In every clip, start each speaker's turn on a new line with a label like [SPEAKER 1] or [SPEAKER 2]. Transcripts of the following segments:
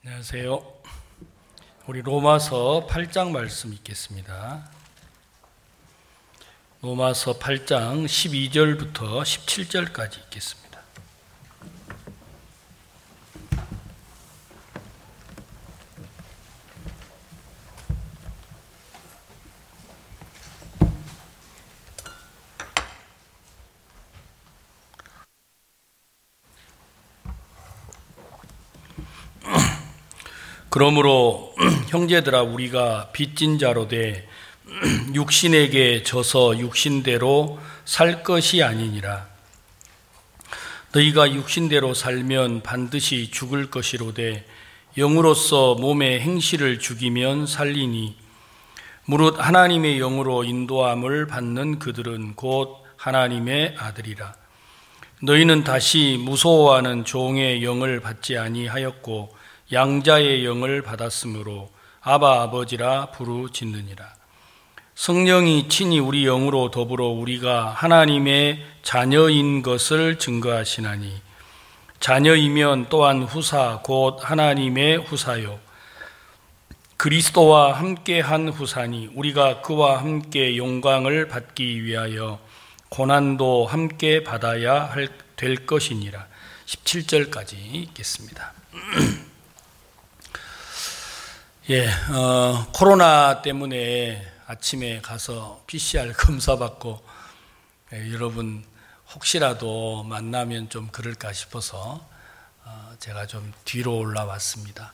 [SPEAKER 1] 안녕하세요. 우리 로마서 8장 말씀 읽겠습니다. 로마서 8장 12절부터 17절까지 읽겠습니다. 그러므로 형제들아, 우리가 빚진 자로 돼 육신에게 져서 육신대로 살 것이 아니니라. 너희가 육신대로 살면 반드시 죽을 것이로되 영으로서 몸의 행실을 죽이면 살리니 무릇 하나님의 영으로 인도함을 받는 그들은 곧 하나님의 아들이라. 너희는 다시 무서워하는 종의 영을 받지 아니하였고 양자의 영을 받았으므로 아바 아버지라 부르짖느니라. 성령이 친히 우리 영으로 더불어 우리가 하나님의 자녀인 것을 증거하시나니 자녀이면 또한 후사 곧 하나님의 후사요 그리스도와 함께한 후사니 우리가 그와 함께 영광을 받기 위하여 고난도 함께 받아야 될 것이니라. 17절까지 읽겠습니다. 코로나 때문에 아침에 가서 PCR 검사 받고 여러분 혹시라도 만나면 좀 그럴까 싶어서 제가 좀 뒤로 올라왔습니다.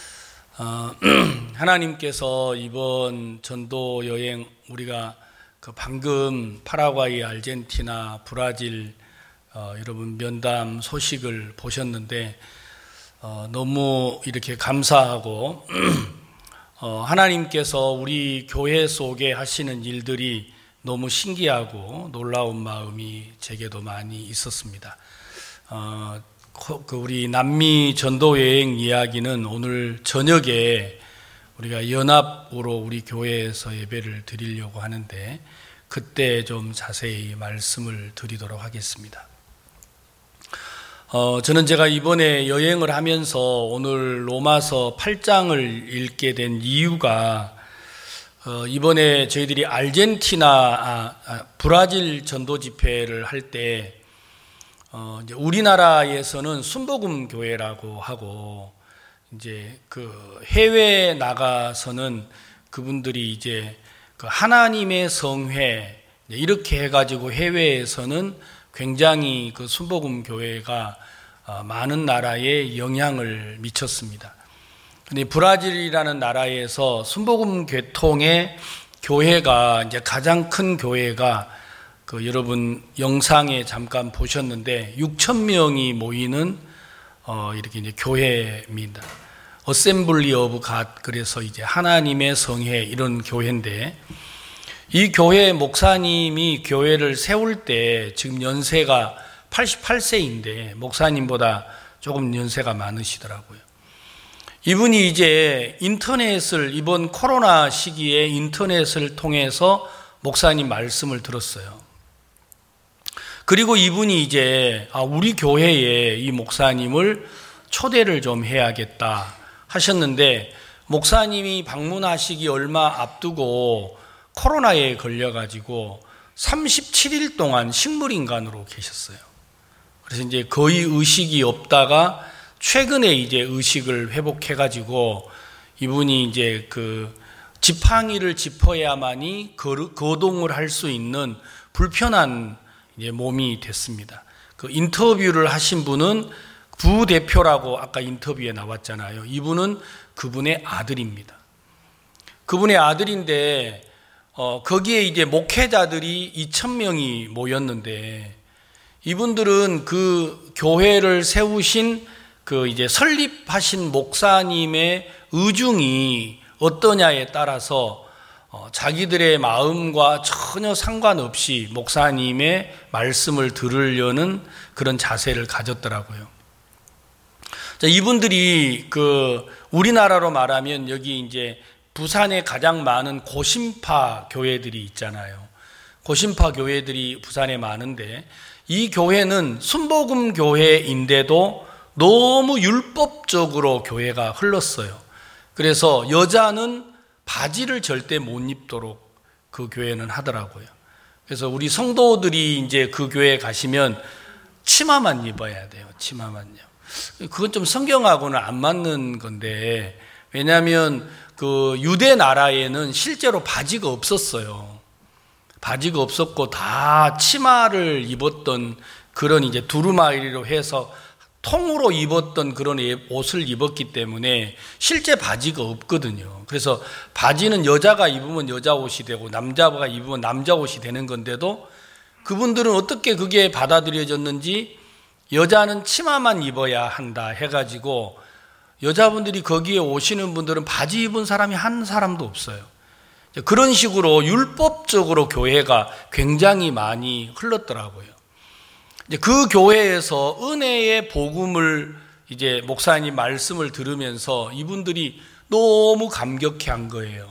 [SPEAKER 1] 하나님께서 이번 전도 여행 우리가 방금 파라과이, 아르헨티나, 브라질 여러분 면담 소식을 보셨는데 너무 이렇게 감사하고 하나님께서 우리 교회 속에 하시는 일들이 너무 신기하고 놀라운 마음이 제게도 많이 있었습니다. 우리 남미 전도 여행 이야기는 오늘 저녁에 우리가 연합으로 우리 교회에서 예배를 드리려고 하는데 그때 좀 자세히 말씀을 드리도록 하겠습니다. 저는 제가 이번에 여행을 하면서 오늘 로마서 8장을 읽게 된 이유가 이번에 저희들이 브라질 전도 집회를 할 때 우리나라에서는 순복음 교회라고 하고 이제 그 해외에 나가서는 그분들이 이제 그 하나님의 성회 이렇게 해가지고 해외에서는 굉장히 그 순복음 교회가 많은 나라에 영향을 미쳤습니다. 근데 브라질이라는 나라에서 순복음 계통의 교회가 이제 가장 큰 교회가 여러분 영상에 잠깐 보셨는데 6,000명이 모이는 이렇게 이제 교회입니다. 어셈블리 오브 갓, 그래서 이제 하나님의 성회 이런 교회인데 이 교회 목사님이 교회를 세울 때 지금 연세가 88세인데 목사님보다 조금 연세가 많으시더라고요. 이분이 이제 이번 코로나 시기에 인터넷을 통해서 목사님 말씀을 들었어요. 그리고 이분이 이제 우리 교회에 이 목사님을 초대를 좀 해야겠다 하셨는데 목사님이 방문하시기 얼마 앞두고 코로나에 걸려가지고 37일 동안 식물인간으로 계셨어요. 그래서 이제 거의 의식이 없다가 최근에 이제 의식을 회복해가지고 이분이 이제 그 지팡이를 짚어야만이 거동을 할 수 있는 불편한 이제 몸이 됐습니다. 그 인터뷰를 하신 분은 부대표라고 아까 인터뷰에 나왔잖아요. 이분은 그분의 아들입니다. 그분의 아들인데 거기에 이제 목회자들이 2,000명이 모였는데 이분들은 그 교회를 세우신 이제 설립하신 목사님의 의중이 어떠냐에 따라서 자기들의 마음과 전혀 상관없이 목사님의 말씀을 들으려는 그런 자세를 가졌더라고요. 이분들이 우리나라로 말하면 여기 이제 부산에 가장 많은 고신파 교회들이 있잖아요. 고신파 교회들이 부산에 많은데 이 교회는 순복음 교회인데도 너무 율법적으로 교회가 흘렀어요. 그래서 여자는 바지를 절대 못 입도록 그 교회는 하더라고요. 그래서 우리 성도들이 이제 그 교회에 가시면 치마만 입어야 돼요. 치마만요. 그건 좀 성경하고는 안 맞는 건데, 왜냐하면 그 유대 나라에는 실제로 바지가 없었어요. 바지가 없었고 다 치마를 입었던 그런 이제 두루마리로 해서 통으로 입었던 그런 옷을 입었기 때문에 실제 바지가 없거든요. 그래서 바지는 여자가 입으면 여자 옷이 되고 남자가 입으면 남자 옷이 되는 건데도 그분들은 어떻게 그게 받아들여졌는지 여자는 치마만 입어야 한다 해가지고 여자분들이 거기에 오시는 분들은 바지 입은 사람이 한 사람도 없어요. 그런 식으로 율법적으로 교회가 굉장히 많이 흘렀더라고요. 그 교회에서 은혜의 복음을 이제 목사님 말씀을 들으면서 이분들이 너무 감격해 한 거예요.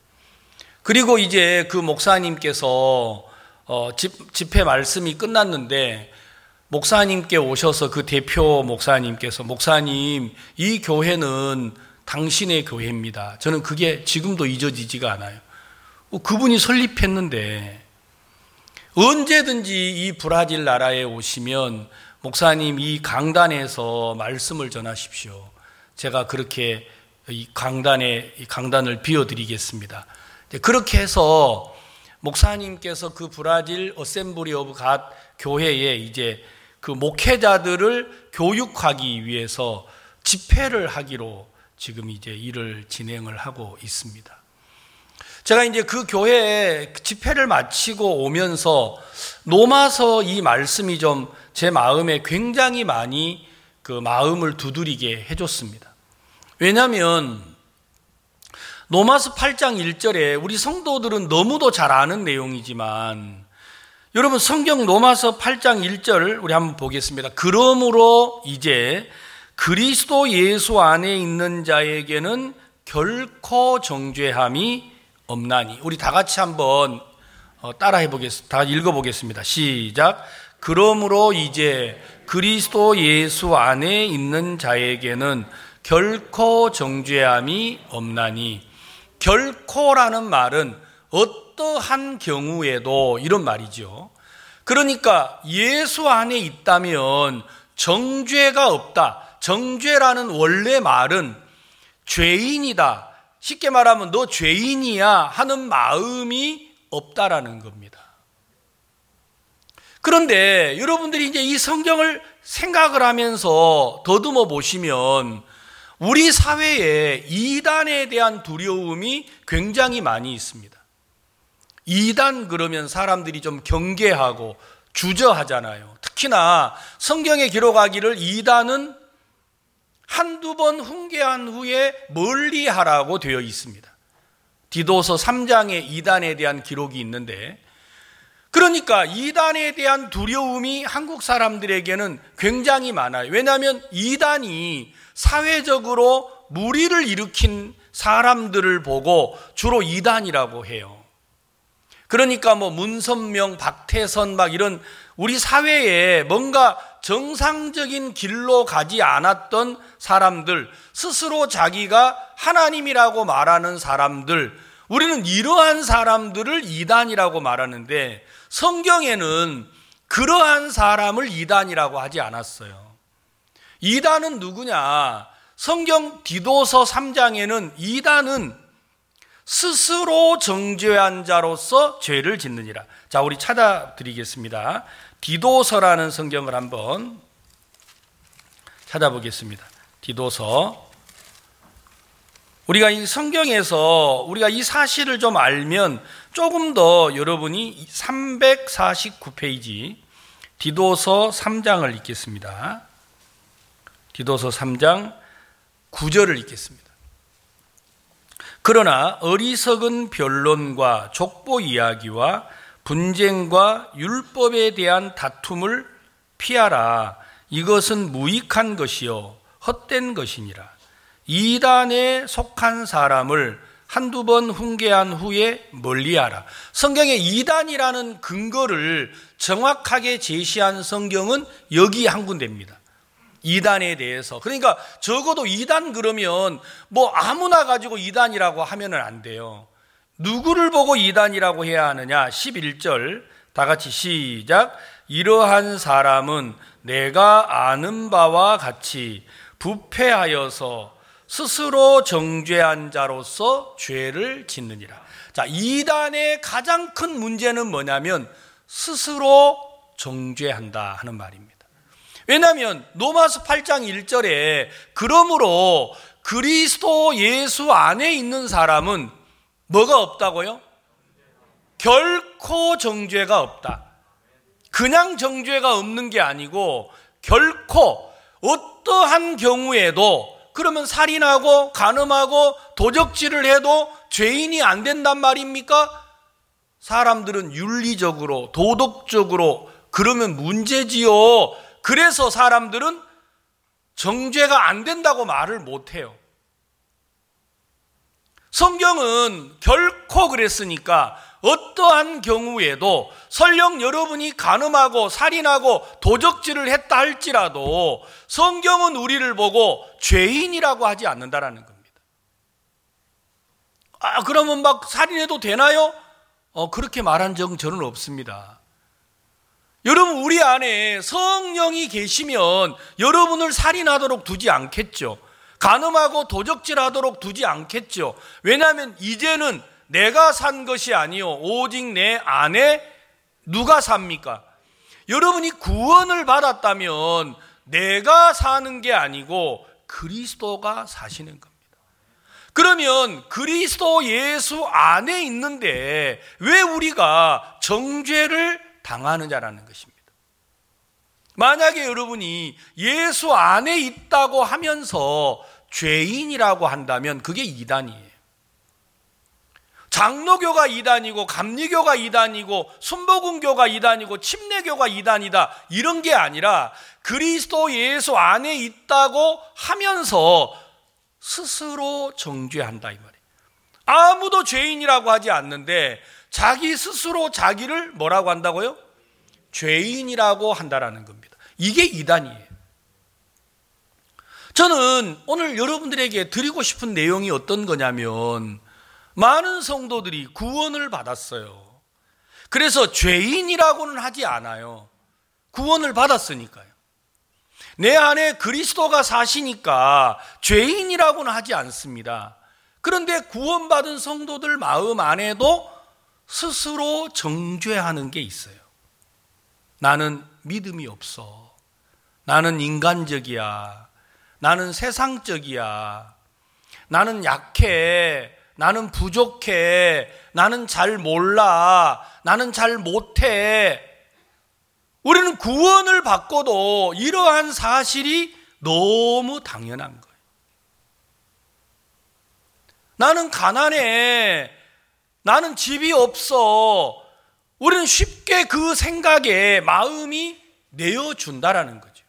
[SPEAKER 1] 그리고 이제 그 목사님께서 집회 말씀이 끝났는데 목사님께 오셔서 그 대표 목사님께서 목사님, 이 교회는 당신의 교회입니다. 저는 그게 지금도 잊어지지가 않아요. 그분이 설립했는데 언제든지 이 브라질 나라에 오시면 목사님 이 강단에서 말씀을 전하십시오. 제가 그렇게 이 강단을 비워드리겠습니다. 그렇게 해서 목사님께서 그 브라질 어셈블리 오브 갓 교회에 이제 그 목회자들을 교육하기 위해서 집회를 하기로 지금 이제 일을 진행을 하고 있습니다. 제가 이제 그 교회에 집회를 마치고 오면서 로마서 이 말씀이 좀 제 마음에 굉장히 많이 그 마음을 두드리게 해줬습니다. 왜냐하면 로마서 8장 1절에 우리 성도들은 너무도 잘 아는 내용이지만 여러분 성경 로마서 8장 1절 우리 한번 보겠습니다. 그러므로 이제 그리스도 예수 안에 있는 자에게는 결코 정죄함이 없나니. 우리 다 같이 한번 따라해 보겠습니다. 다 읽어보겠습니다. 시작. 그러므로 이제 그리스도 예수 안에 있는 자에게는 결코 정죄함이 없나니. 결코라는 말은 어떠한 경우에도 이런 말이죠. 그러니까 예수 안에 있다면 정죄가 없다. 정죄라는 원래 말은 죄인이다. 쉽게 말하면 너 죄인이야 하는 마음이 없다라는 겁니다. 그런데 여러분들이 이제 이 성경을 생각을 하면서 더듬어 보시면 우리 사회에 이단에 대한 두려움이 굉장히 많이 있습니다. 이단 그러면 사람들이 좀 경계하고 주저하잖아요. 특히나 성경에 기록하기를 이단은 한두 번 훈계한 후에 멀리하라고 되어 있습니다. 디도서 3장에 이단에 대한 기록이 있는데, 그러니까 이단에 대한 두려움이 한국 사람들에게는 굉장히 많아요. 왜냐하면 이단이 사회적으로 무리를 일으킨 사람들을 보고 주로 이단이라고 해요. 그러니까 뭐 문선명, 박태선 막 이런 우리 사회에 뭔가 정상적인 길로 가지 않았던 사람들, 스스로 자기가 하나님이라고 말하는 사람들, 우리는 이러한 사람들을 이단이라고 말하는데 성경에는 그러한 사람을 이단이라고 하지 않았어요. 이단은 누구냐? 성경 디도서 3장에는 이단은 스스로 정죄한 자로서 죄를 짓느니라. 자, 우리 찾아드리겠습니다. 디도서라는 성경을 한번 찾아보겠습니다. 디도서. 우리가 이 성경에서 우리가 이 사실을 좀 알면 조금 더 여러분이 349페이지 디도서 3장을 읽겠습니다. 디도서 3장 9절을 읽겠습니다. 그러나 어리석은 변론과 족보 이야기와 분쟁과 율법에 대한 다툼을 피하라. 이것은 무익한 것이요 헛된 것이니라. 이단에 속한 사람을 한두 번 훈계한 후에 멀리하라. 성경에 이단이라는 근거를 정확하게 제시한 성경은 여기 한 군데입니다. 이단에 대해서. 그러니까 적어도 이단 그러면 뭐 아무나 가지고 이단이라고 하면은 안 돼요. 누구를 보고 이단이라고 해야 하느냐? 11절 다 같이 시작. 이러한 사람은 내가 아는 바와 같이 부패하여서 스스로 정죄한 자로서 죄를 짓느니라. 자, 이단의 가장 큰 문제는 뭐냐면 스스로 정죄한다 하는 말입니다. 왜냐하면 로마서 8장 1절에 그러므로 그리스도 예수 안에 있는 사람은 뭐가 없다고요? 결코 정죄가 없다. 그냥 정죄가 없는 게 아니고 결코 어떠한 경우에도, 그러면 살인하고 간음하고 도적질을 해도 죄인이 안 된단 말입니까? 사람들은 윤리적으로 도덕적으로 그러면 문제지요. 그래서 사람들은 정죄가 안 된다고 말을 못해요. 성경은 결코 그랬으니까 어떠한 경우에도 설령 여러분이 간음하고 살인하고 도적질을 했다 할지라도 성경은 우리를 보고 죄인이라고 하지 않는다라는 겁니다. 그러면 막 살인해도 되나요? 그렇게 말한 적은 저는 없습니다. 여러분, 우리 안에 성령이 계시면 여러분을 살인하도록 두지 않겠죠. 간음하고 도적질하도록 두지 않겠죠. 왜냐하면 이제는 내가 산 것이 아니요 오직 내 안에 누가 삽니까? 여러분이 구원을 받았다면 내가 사는 게 아니고 그리스도가 사시는 겁니다. 그러면 그리스도 예수 안에 있는데 왜 우리가 정죄를 당하느냐라는 것입니다. 만약에 여러분이 예수 안에 있다고 하면서 죄인이라고 한다면 그게 이단이에요. 장로교가 이단이고 감리교가 이단이고 순복음교가 이단이고 침례교가 이단이다 이런 게 아니라 그리스도 예수 안에 있다고 하면서 스스로 정죄한다 이 말이에요. 아무도 죄인이라고 하지 않는데 자기 스스로 자기를 뭐라고 한다고요? 죄인이라고 한다라는 겁니다. 이게 이단이에요. 저는 오늘 여러분들에게 드리고 싶은 내용이 어떤 거냐면 많은 성도들이 구원을 받았어요. 그래서 죄인이라고는 하지 않아요. 구원을 받았으니까요. 내 안에 그리스도가 사시니까 죄인이라고는 하지 않습니다. 그런데 구원받은 성도들 마음 안에도 스스로 정죄하는 게 있어요. 나는 믿음이 없어. 나는 인간적이야. 나는 세상적이야. 나는 약해. 나는 부족해. 나는 잘 몰라. 나는 잘 못해. 우리는 구원을 받고도 이러한 사실이 너무 당연한 거예요. 나는 가난해. 나는 집이 없어. 우리는 쉽게 그 생각에 마음이 내어준다라는 거죠.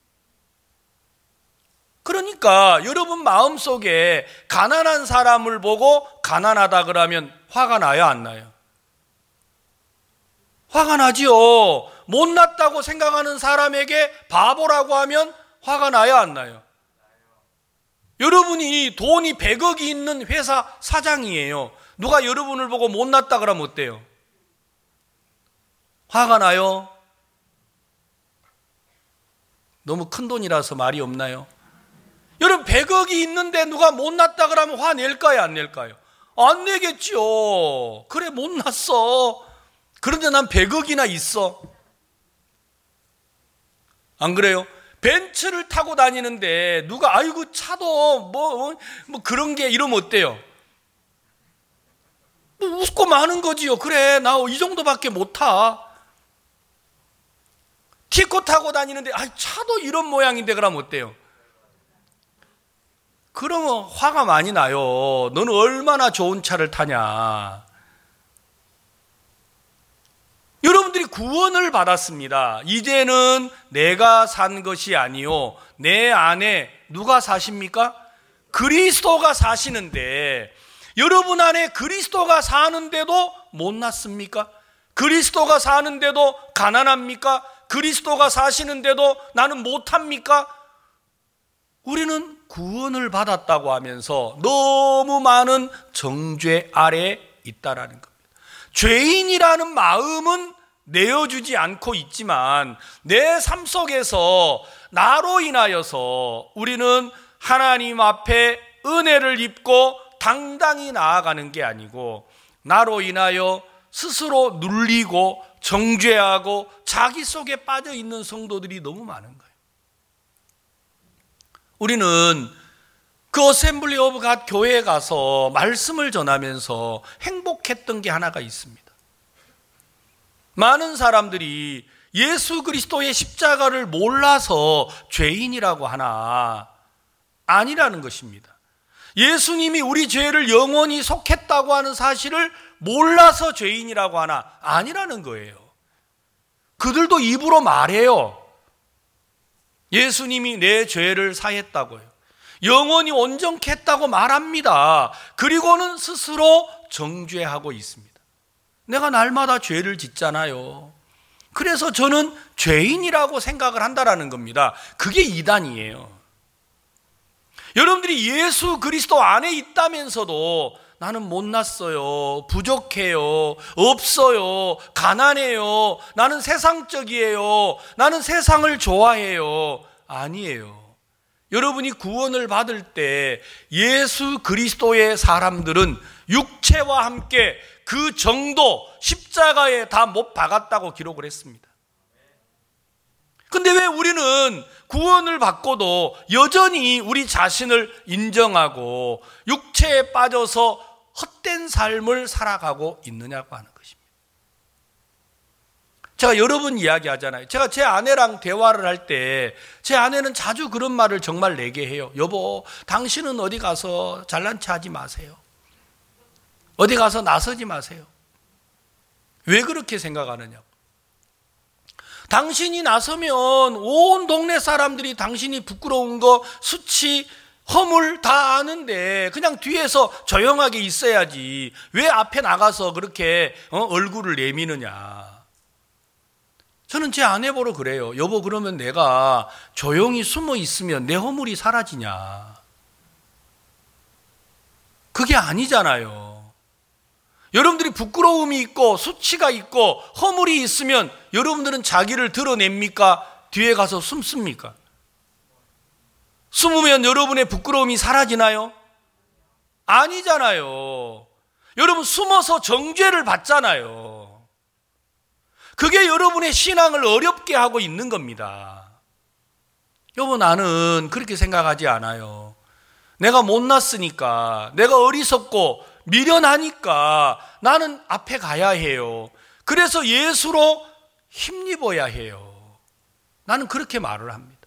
[SPEAKER 1] 그러니까 여러분 마음속에 가난한 사람을 보고 가난하다 그러면 화가 나요, 안 나요? 화가 나지요. 못났다고 생각하는 사람에게 바보라고 하면 화가 나요, 안 나요? 여러분이 돈이 100억이 있는 회사 사장이에요. 누가 여러분을 보고 못났다 그러면 어때요? 화가 나요? 너무 큰 돈이라서 말이 없나요? 여러분 100억이 있는데 누가 못났다 그러면 화낼까요, 안 낼까요? 안 내겠죠. 그래, 못났어. 그런데 난 100억이나 있어. 안 그래요? 벤츠를 타고 다니는데 누가 아이고 차도 뭐 그런 게 이러면 어때요? 뭐 웃고 마는 거지요. 그래, 나 이 정도밖에 못 타. 티코 타고 다니는데 차도 이런 모양인데 그러면 어때요? 그러면 화가 많이 나요. 너는 얼마나 좋은 차를 타냐. 여러분들이 구원을 받았습니다. 이제는 내가 산 것이 아니요 내 안에 누가 사십니까? 그리스도가 사시는데 여러분 안에 그리스도가 사는데도 못났습니까? 그리스도가 사는데도 가난합니까? 그리스도가 사시는데도 나는 못합니까? 우리는 구원을 받았다고 하면서 너무 많은 정죄 아래 있다라는 겁니다. 죄인이라는 마음은 내어주지 않고 있지만 내 삶 속에서 나로 인하여서 우리는 하나님 앞에 은혜를 입고 당당히 나아가는 게 아니고 나로 인하여 스스로 눌리고 정죄하고 자기 속에 빠져 있는 성도들이 너무 많은 거예요. 우리는 그 어셈블리 오브 갓 교회에 가서 말씀을 전하면서 행복했던 게 하나가 있습니다. 많은 사람들이 예수 그리스도의 십자가를 몰라서 죄인이라고 하나 아니라는 것입니다. 예수님이 우리 죄를 영원히 속했다고 하는 사실을 몰라서 죄인이라고 하나 아니라는 거예요. 그들도 입으로 말해요. 예수님이 내 죄를 사했다고요. 영원히 온전케 했다고 말합니다. 그리고는 스스로 정죄하고 있습니다. 내가 날마다 죄를 짓잖아요. 그래서 저는 죄인이라고 생각을 한다라는 겁니다. 그게 이단이에요. 여러분들이 예수 그리스도 안에 있다면서도 나는 못났어요, 부족해요, 없어요, 가난해요, 나는 세상적이에요, 나는 세상을 좋아해요. 아니에요. 여러분이 구원을 받을 때 예수 그리스도의 사람들은 육체와 함께 그 정도 십자가에 다 못 박았다고 기록을 했습니다. 근데 왜 우리는 구원을 받고도 여전히 우리 자신을 인정하고 육체에 빠져서 헛된 삶을 살아가고 있느냐고 하는 것입니다. 제가 여러 번 이야기하잖아요. 제가 제 아내랑 대화를 할 때 제 아내는 자주 그런 말을 정말 내게 해요. 여보, 당신은 어디 가서 잘난 체 하지 마세요. 어디 가서 나서지 마세요. 왜 그렇게 생각하느냐고. 당신이 나서면 온 동네 사람들이 당신이 부끄러운 거, 수치, 허물 다 아는데 그냥 뒤에서 조용하게 있어야지 왜 앞에 나가서 그렇게 얼굴을 내미느냐. 저는 제 아내 보러 그래요. 여보, 그러면 내가 조용히 숨어 있으면 내 허물이 사라지냐. 그게 아니잖아요. 여러분들이 부끄러움이 있고 수치가 있고 허물이 있으면 여러분들은 자기를 드러냅니까? 뒤에 가서 숨습니까? 숨으면 여러분의 부끄러움이 사라지나요? 아니잖아요. 여러분 숨어서 정죄를 받잖아요. 그게 여러분의 신앙을 어렵게 하고 있는 겁니다. 여보, 나는 그렇게 생각하지 않아요. 내가 못났으니까, 내가 어리석고 미련하니까 나는 앞에 가야 해요. 그래서 예수로 힘입어야 해요. 나는 그렇게 말을 합니다.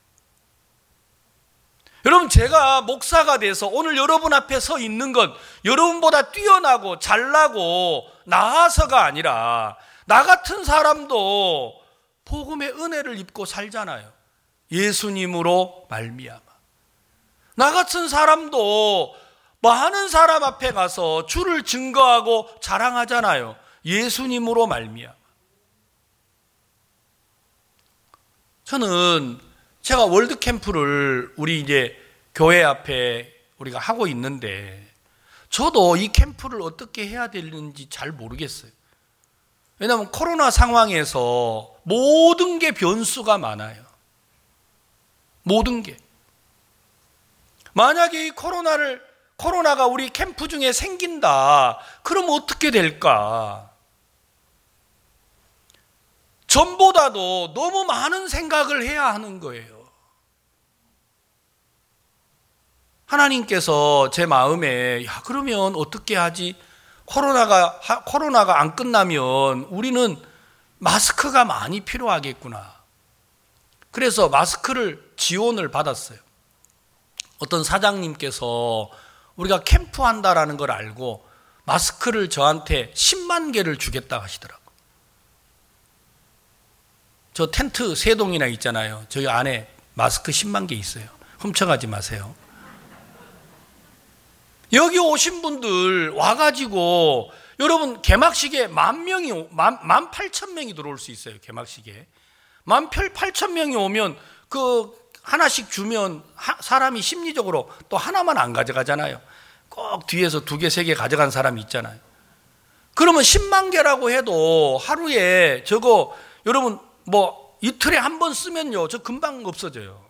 [SPEAKER 1] 여러분, 제가 목사가 돼서 오늘 여러분 앞에 서 있는 건 여러분보다 뛰어나고 잘나고 나아서가 아니라 나 같은 사람도 복음의 은혜를 입고 살잖아요. 예수님으로 말미암아. 나 같은 사람도 많은 사람 앞에 가서 주를 증거하고 자랑하잖아요. 예수님으로 말미암아. 저는 제가 월드캠프를 우리 이제 교회 앞에 우리가 하고 있는데 저도 이 캠프를 어떻게 해야 되는지 잘 모르겠어요. 왜냐하면 코로나 상황에서 모든 게 변수가 많아요. 모든 게. 만약에 이 코로나가 우리 캠프 중에 생긴다. 그럼 어떻게 될까? 전보다도 너무 많은 생각을 해야 하는 거예요. 하나님께서 제 마음에 그러면 어떻게 하지? 코로나가 안 끝나면 우리는 마스크가 많이 필요하겠구나. 그래서 마스크를 지원을 받았어요. 어떤 사장님께서 우리가 캠프한다라는 걸 알고 마스크를 저한테 10만 개를 주겠다 하시더라고요. 저 텐트 3동이나 있잖아요. 저희 안에 마스크 10만 개 있어요. 훔쳐가지 마세요. 여기 오신 분들 와가지고 여러분 개막식에 18,000명이 들어올 수 있어요. 개막식에 18,000명이 오면 그 하나씩 주면 사람이 심리적으로 또 하나만 안 가져가잖아요. 꼭 뒤에서 2개, 3개 가져간 사람이 있잖아요. 그러면 10만 개라고 해도 하루에 저거 여러분 뭐 이틀에 한 번 쓰면요, 저 금방 없어져요.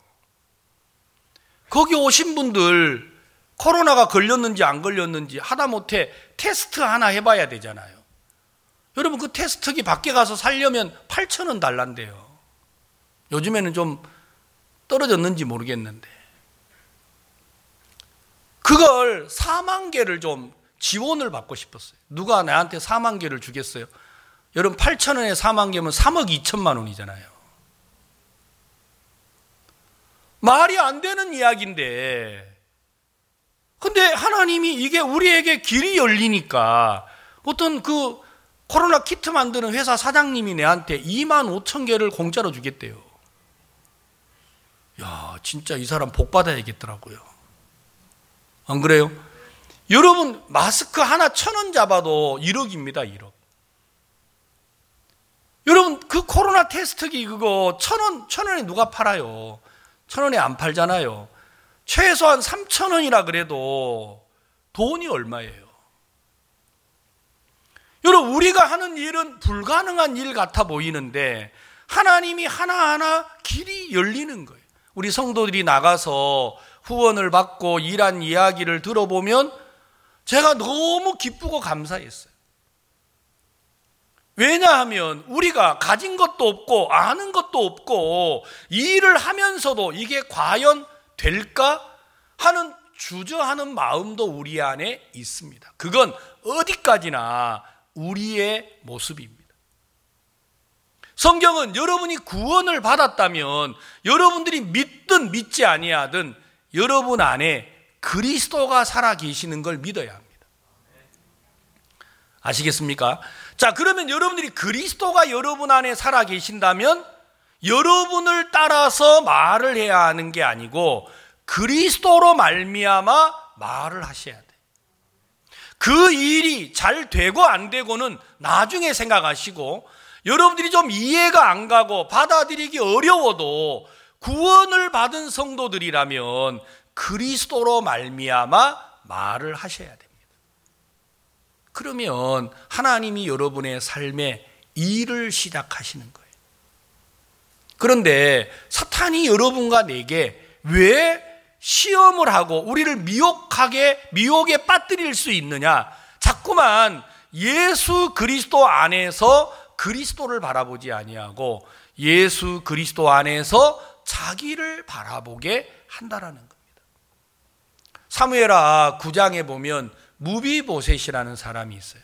[SPEAKER 1] 거기 오신 분들 코로나가 걸렸는지 안 걸렸는지 하다못해 테스트 하나 해봐야 되잖아요. 여러분 그 테스트기 밖에 가서 살려면 8,000원 달란대요. 요즘에는 좀 떨어졌는지 모르겠는데 그걸 4만 개를 좀 지원을 받고 싶었어요. 누가 나한테 4만 개를 주겠어요? 여러분 8,000원에 4만 개면 3억 2천만 원이잖아요. 말이 안 되는 이야기인데 근데 하나님이 이게 우리에게 길이 열리니까 어떤 그 코로나 키트 만드는 회사 사장님이 내한테 2만 5천 개를 공짜로 주겠대요. 야, 진짜 이 사람 복 받아야겠더라고요. 안 그래요? 여러분 마스크 하나 1,000원 잡아도 1억입니다. 1억. 여러분 그 코로나 테스트기 그거 1,000원에 누가 팔아요? 1,000원에 안 팔잖아요. 최소한 3,000원이라 그래도 돈이 얼마예요? 여러분 우리가 하는 일은 불가능한 일 같아 보이는데 하나님이 하나하나 길이 열리는 거예요. 우리 성도들이 나가서 후원을 받고 일한 이야기를 들어보면 제가 너무 기쁘고 감사했어요. 왜냐하면 우리가 가진 것도 없고 아는 것도 없고 이 일을 하면서도 이게 과연 될까 하는 주저하는 마음도 우리 안에 있습니다. 그건 어디까지나 우리의 모습입니다. 성경은 여러분이 구원을 받았다면 여러분들이 믿든 믿지 아니하든 여러분 안에 그리스도가 살아 계시는 걸 믿어야 합니다. 아시겠습니까? 자, 그러면 여러분들이 그리스도가 여러분 안에 살아 계신다면 여러분을 따라서 말을 해야 하는 게 아니고 그리스도로 말미암아 말을 하셔야 돼요. 그 일이 잘 되고 안 되고는 나중에 생각하시고 여러분들이 좀 이해가 안 가고 받아들이기 어려워도 구원을 받은 성도들이라면 그리스도로 말미암아 말을 하셔야 됩니다. 그러면 하나님이 여러분의 삶에 일을 시작하시는 거예요. 그런데 사탄이 여러분과 내게 왜 시험을 하고 우리를 미혹에 빠뜨릴 수 있느냐? 자꾸만 예수 그리스도 안에서 그리스도를 바라보지 아니하고 예수 그리스도 안에서 자기를 바라보게 한다라는 겁니다. 사무엘하 9장에 보면 무비보셋이라는 사람이 있어요.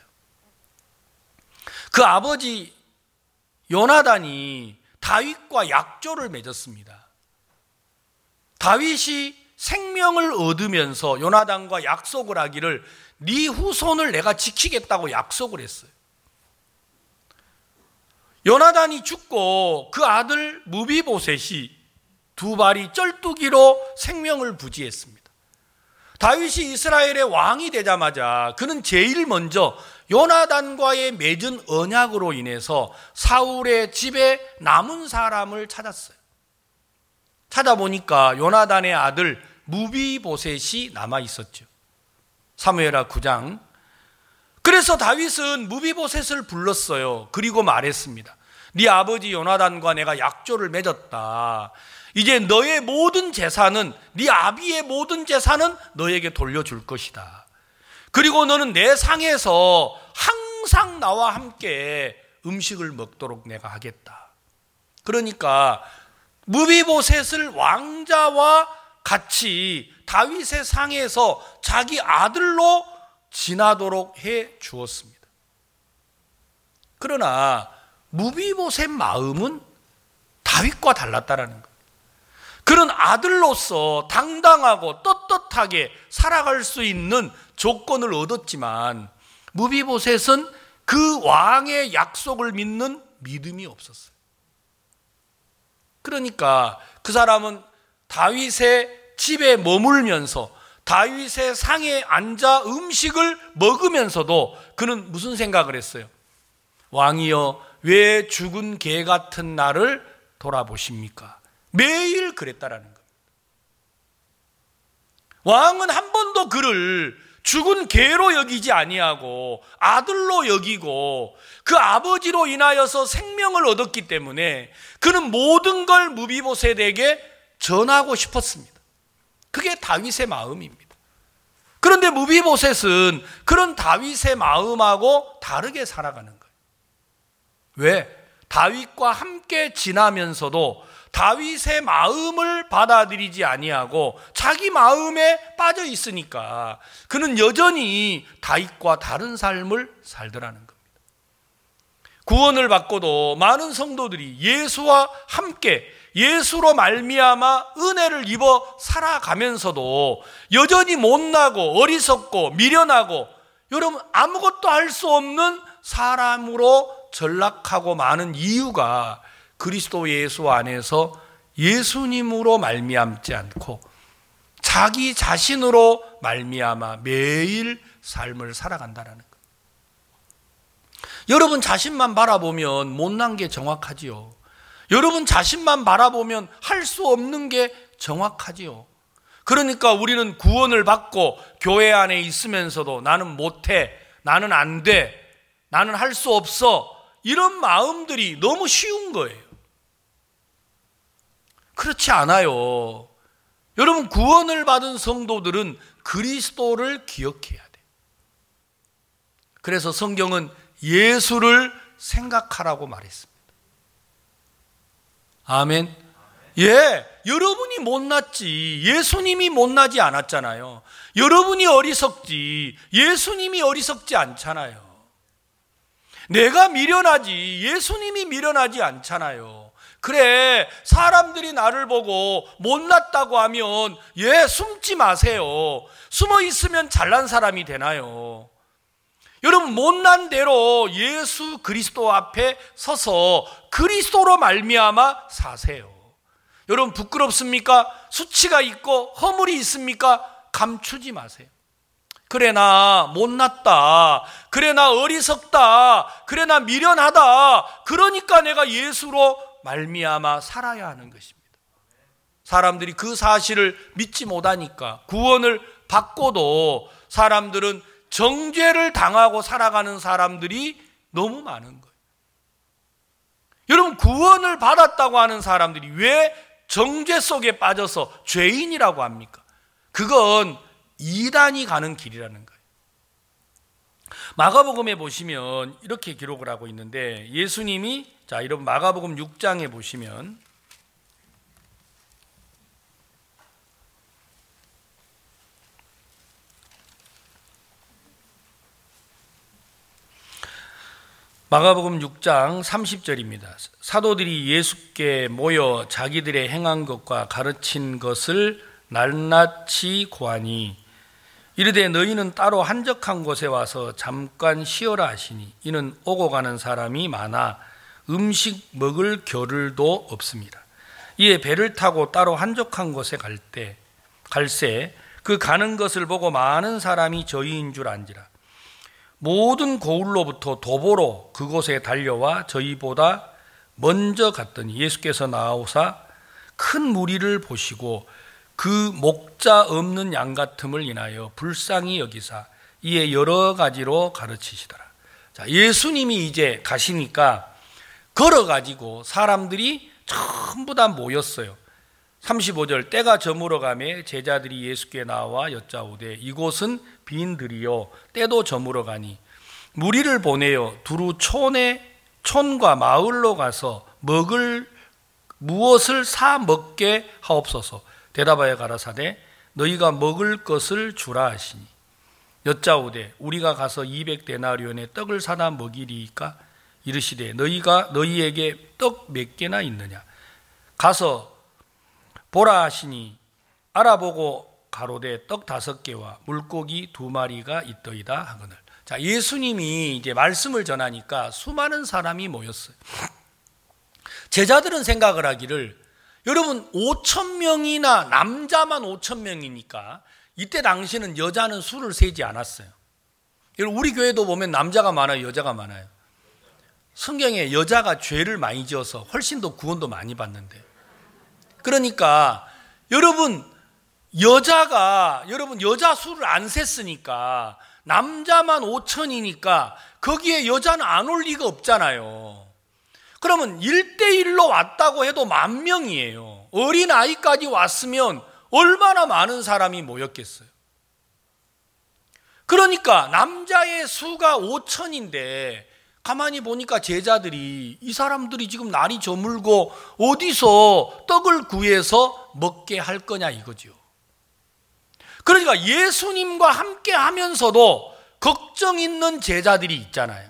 [SPEAKER 1] 그 아버지 요나단이 다윗과 약조를 맺었습니다. 다윗이 생명을 얻으면서 요나단과 약속을 하기를 네 후손을 내가 지키겠다고 약속을 했어요. 요나단이 죽고 그 아들 무비보셋이 2발이 쩔뚝이로 생명을 부지했습니다. 다윗이 이스라엘의 왕이 되자마자 그는 제일 먼저 요나단과의 맺은 언약으로 인해서 사울의 집에 남은 사람을 찾았어요. 찾아보니까 요나단의 아들 무비보셋이 남아 있었죠. 사무엘하 9장. 그래서 다윗은 무비보셋을 불렀어요. 그리고 말했습니다. 네 아버지 요나단과 내가 약조를 맺었다. 이제 너의 모든 재산은, 네 아비의 모든 재산은 너에게 돌려줄 것이다. 그리고 너는 내 상에서 항상 나와 함께 음식을 먹도록 내가 하겠다. 그러니까 무비보셋을 왕자와 같이 다윗의 상에서 자기 아들로 지나도록 해 주었습니다. 그러나 무비보셋 마음은 다윗과 달랐다라는 거예요. 그런 아들로서 당당하고 떳떳하게 살아갈 수 있는 조건을 얻었지만 무비보셋은 그 왕의 약속을 믿는 믿음이 없었어요. 그러니까 그 사람은 다윗의 집에 머물면서 다윗의 상에 앉아 음식을 먹으면서도 그는 무슨 생각을 했어요? 왕이여, 왜 죽은 개 같은 나를 돌아보십니까? 매일 그랬다라는 겁니다. 왕은 한 번도 그를 죽은 개로 여기지 아니하고 아들로 여기고 그 아버지로 인하여서 생명을 얻었기 때문에 그는 모든 걸 무비보셋에게 전하고 싶었습니다. 그게 다윗의 마음입니다. 그런데 무비보셋은 그런 다윗의 마음하고 다르게 살아가는 거예요. 왜? 다윗과 함께 지나면서도 다윗의 마음을 받아들이지 아니하고 자기 마음에 빠져 있으니까 그는 여전히 다윗과 다른 삶을 살더라는 겁니다. 구원을 받고도 많은 성도들이 예수와 함께 예수로 말미암아 은혜를 입어 살아가면서도 여전히 못나고 어리석고 미련하고 여러분 아무것도 할 수 없는 사람으로 전락하고 마는 이유가 그리스도 예수 안에서 예수님으로 말미암지 않고 자기 자신으로 말미암아 매일 삶을 살아간다는 거예요. 여러분 자신만 바라보면 못난 게 정확하지요. 여러분 자신만 바라보면 할 수 없는 게 정확하지요. 그러니까 우리는 구원을 받고 교회 안에 있으면서도 나는 못해, 나는 안 돼, 나는 할 수 없어, 이런 마음들이 너무 쉬운 거예요. 그렇지 않아요. 여러분 구원을 받은 성도들은 그리스도를 기억해야 돼요. 그래서 성경은 예수를 생각하라고 말했습니다. 아멘. 예, 여러분이 못났지 예수님이 못나지 않았잖아요. 여러분이 어리석지 예수님이 어리석지 않잖아요. 내가 미련하지 예수님이 미련하지 않잖아요. 그래, 사람들이 나를 보고 못났다고 하면 숨지 마세요. 숨어 있으면 잘난 사람이 되나요? 여러분 못난 대로 예수 그리스도 앞에 서서 그리스도로 말미암아 사세요. 여러분 부끄럽습니까? 수치가 있고 허물이 있습니까? 감추지 마세요. 그래 나 못났다, 그래 나 어리석다, 그래 나 미련하다, 그러니까 내가 예수로 말미암아 살아야 하는 것입니다. 사람들이 그 사실을 믿지 못하니까 구원을 받고도 사람들은 정죄를 당하고 살아가는 사람들이 너무 많은 거예요. 여러분 구원을 받았다고 하는 사람들이 왜 정죄 속에 빠져서 죄인이라고 합니까? 그건 이단이 가는 길이라는 거예요. 마가복음에 보시면 이렇게 기록을 하고 있는데 예수님이 이런 마가복음 6장에 보시면 마가복음 6장 30절입니다. 사도들이 예수께 모여 자기들의 행한 것과 가르친 것을 낱낱이 고하니 이르되 너희는 따로 한적한 곳에 와서 잠깐 쉬어라 하시니 이는 오고 가는 사람이 많아 음식 먹을 겨를도 없습니다. 이에 배를 타고 따로 한적한 곳에 갈새 그 가는 것을 보고 많은 사람이 저희인 줄 안지라. 모든 고을로부터 도보로 그곳에 달려와 저희보다 먼저 갔더니 예수께서 나오사 큰 무리를 보시고 그 목자 없는 양 같음을 인하여 불쌍히 여기사 이에 여러 가지로 가르치시더라. 예수님이 이제 가시니까 걸어가지고 사람들이 전부 다 모였어요. 35절 때가 저물어 가매 제자들이 예수께 나와 여짜오되 이곳은 빈들이요 때도 저물어 가니 무리를 보내어 두루 촌과 마을로 가서 무엇을 사 먹게 하옵소서. 대답하여 가라사대 너희가 먹을 것을 주라 하시니 여짜오되 우리가 가서 200데나리온의 떡을 사다 먹이리이까. 이르시되 너희에게 떡 몇 개나 있느냐. 가서 보라 하시니 알아보고 가로되 떡 5개와 물고기 2마리가 있더이다 하거늘. 예수님이 이제 말씀을 전하니까 수많은 사람이 모였어요. 제자들은 생각을 하기를 여러분 5,000명이나 남자만 5,000명이니까 이때 당시는 여자는 수를 세지 않았어요. 여러분 우리 교회도 보면 남자가 많아요, 여자가 많아요. 성경에 여자가 죄를 많이 지어서 훨씬 더 구원도 많이 받는데, 그러니까 여러분 여자가, 여러분 여자 수를 안 셌으니까 남자만 5천이니까 거기에 여자는 안 올 리가 없잖아요. 그러면 1대1로 왔다고 해도 10,000명이에요. 어린아이까지 왔으면 얼마나 많은 사람이 모였겠어요. 그러니까 남자의 수가 5천인데 가만히 보니까 제자들이 이 사람들이 지금 날이 저물고 어디서 떡을 구해서 먹게 할 거냐 이거죠. 그러니까 예수님과 함께 하면서도 걱정 있는 제자들이 있잖아요.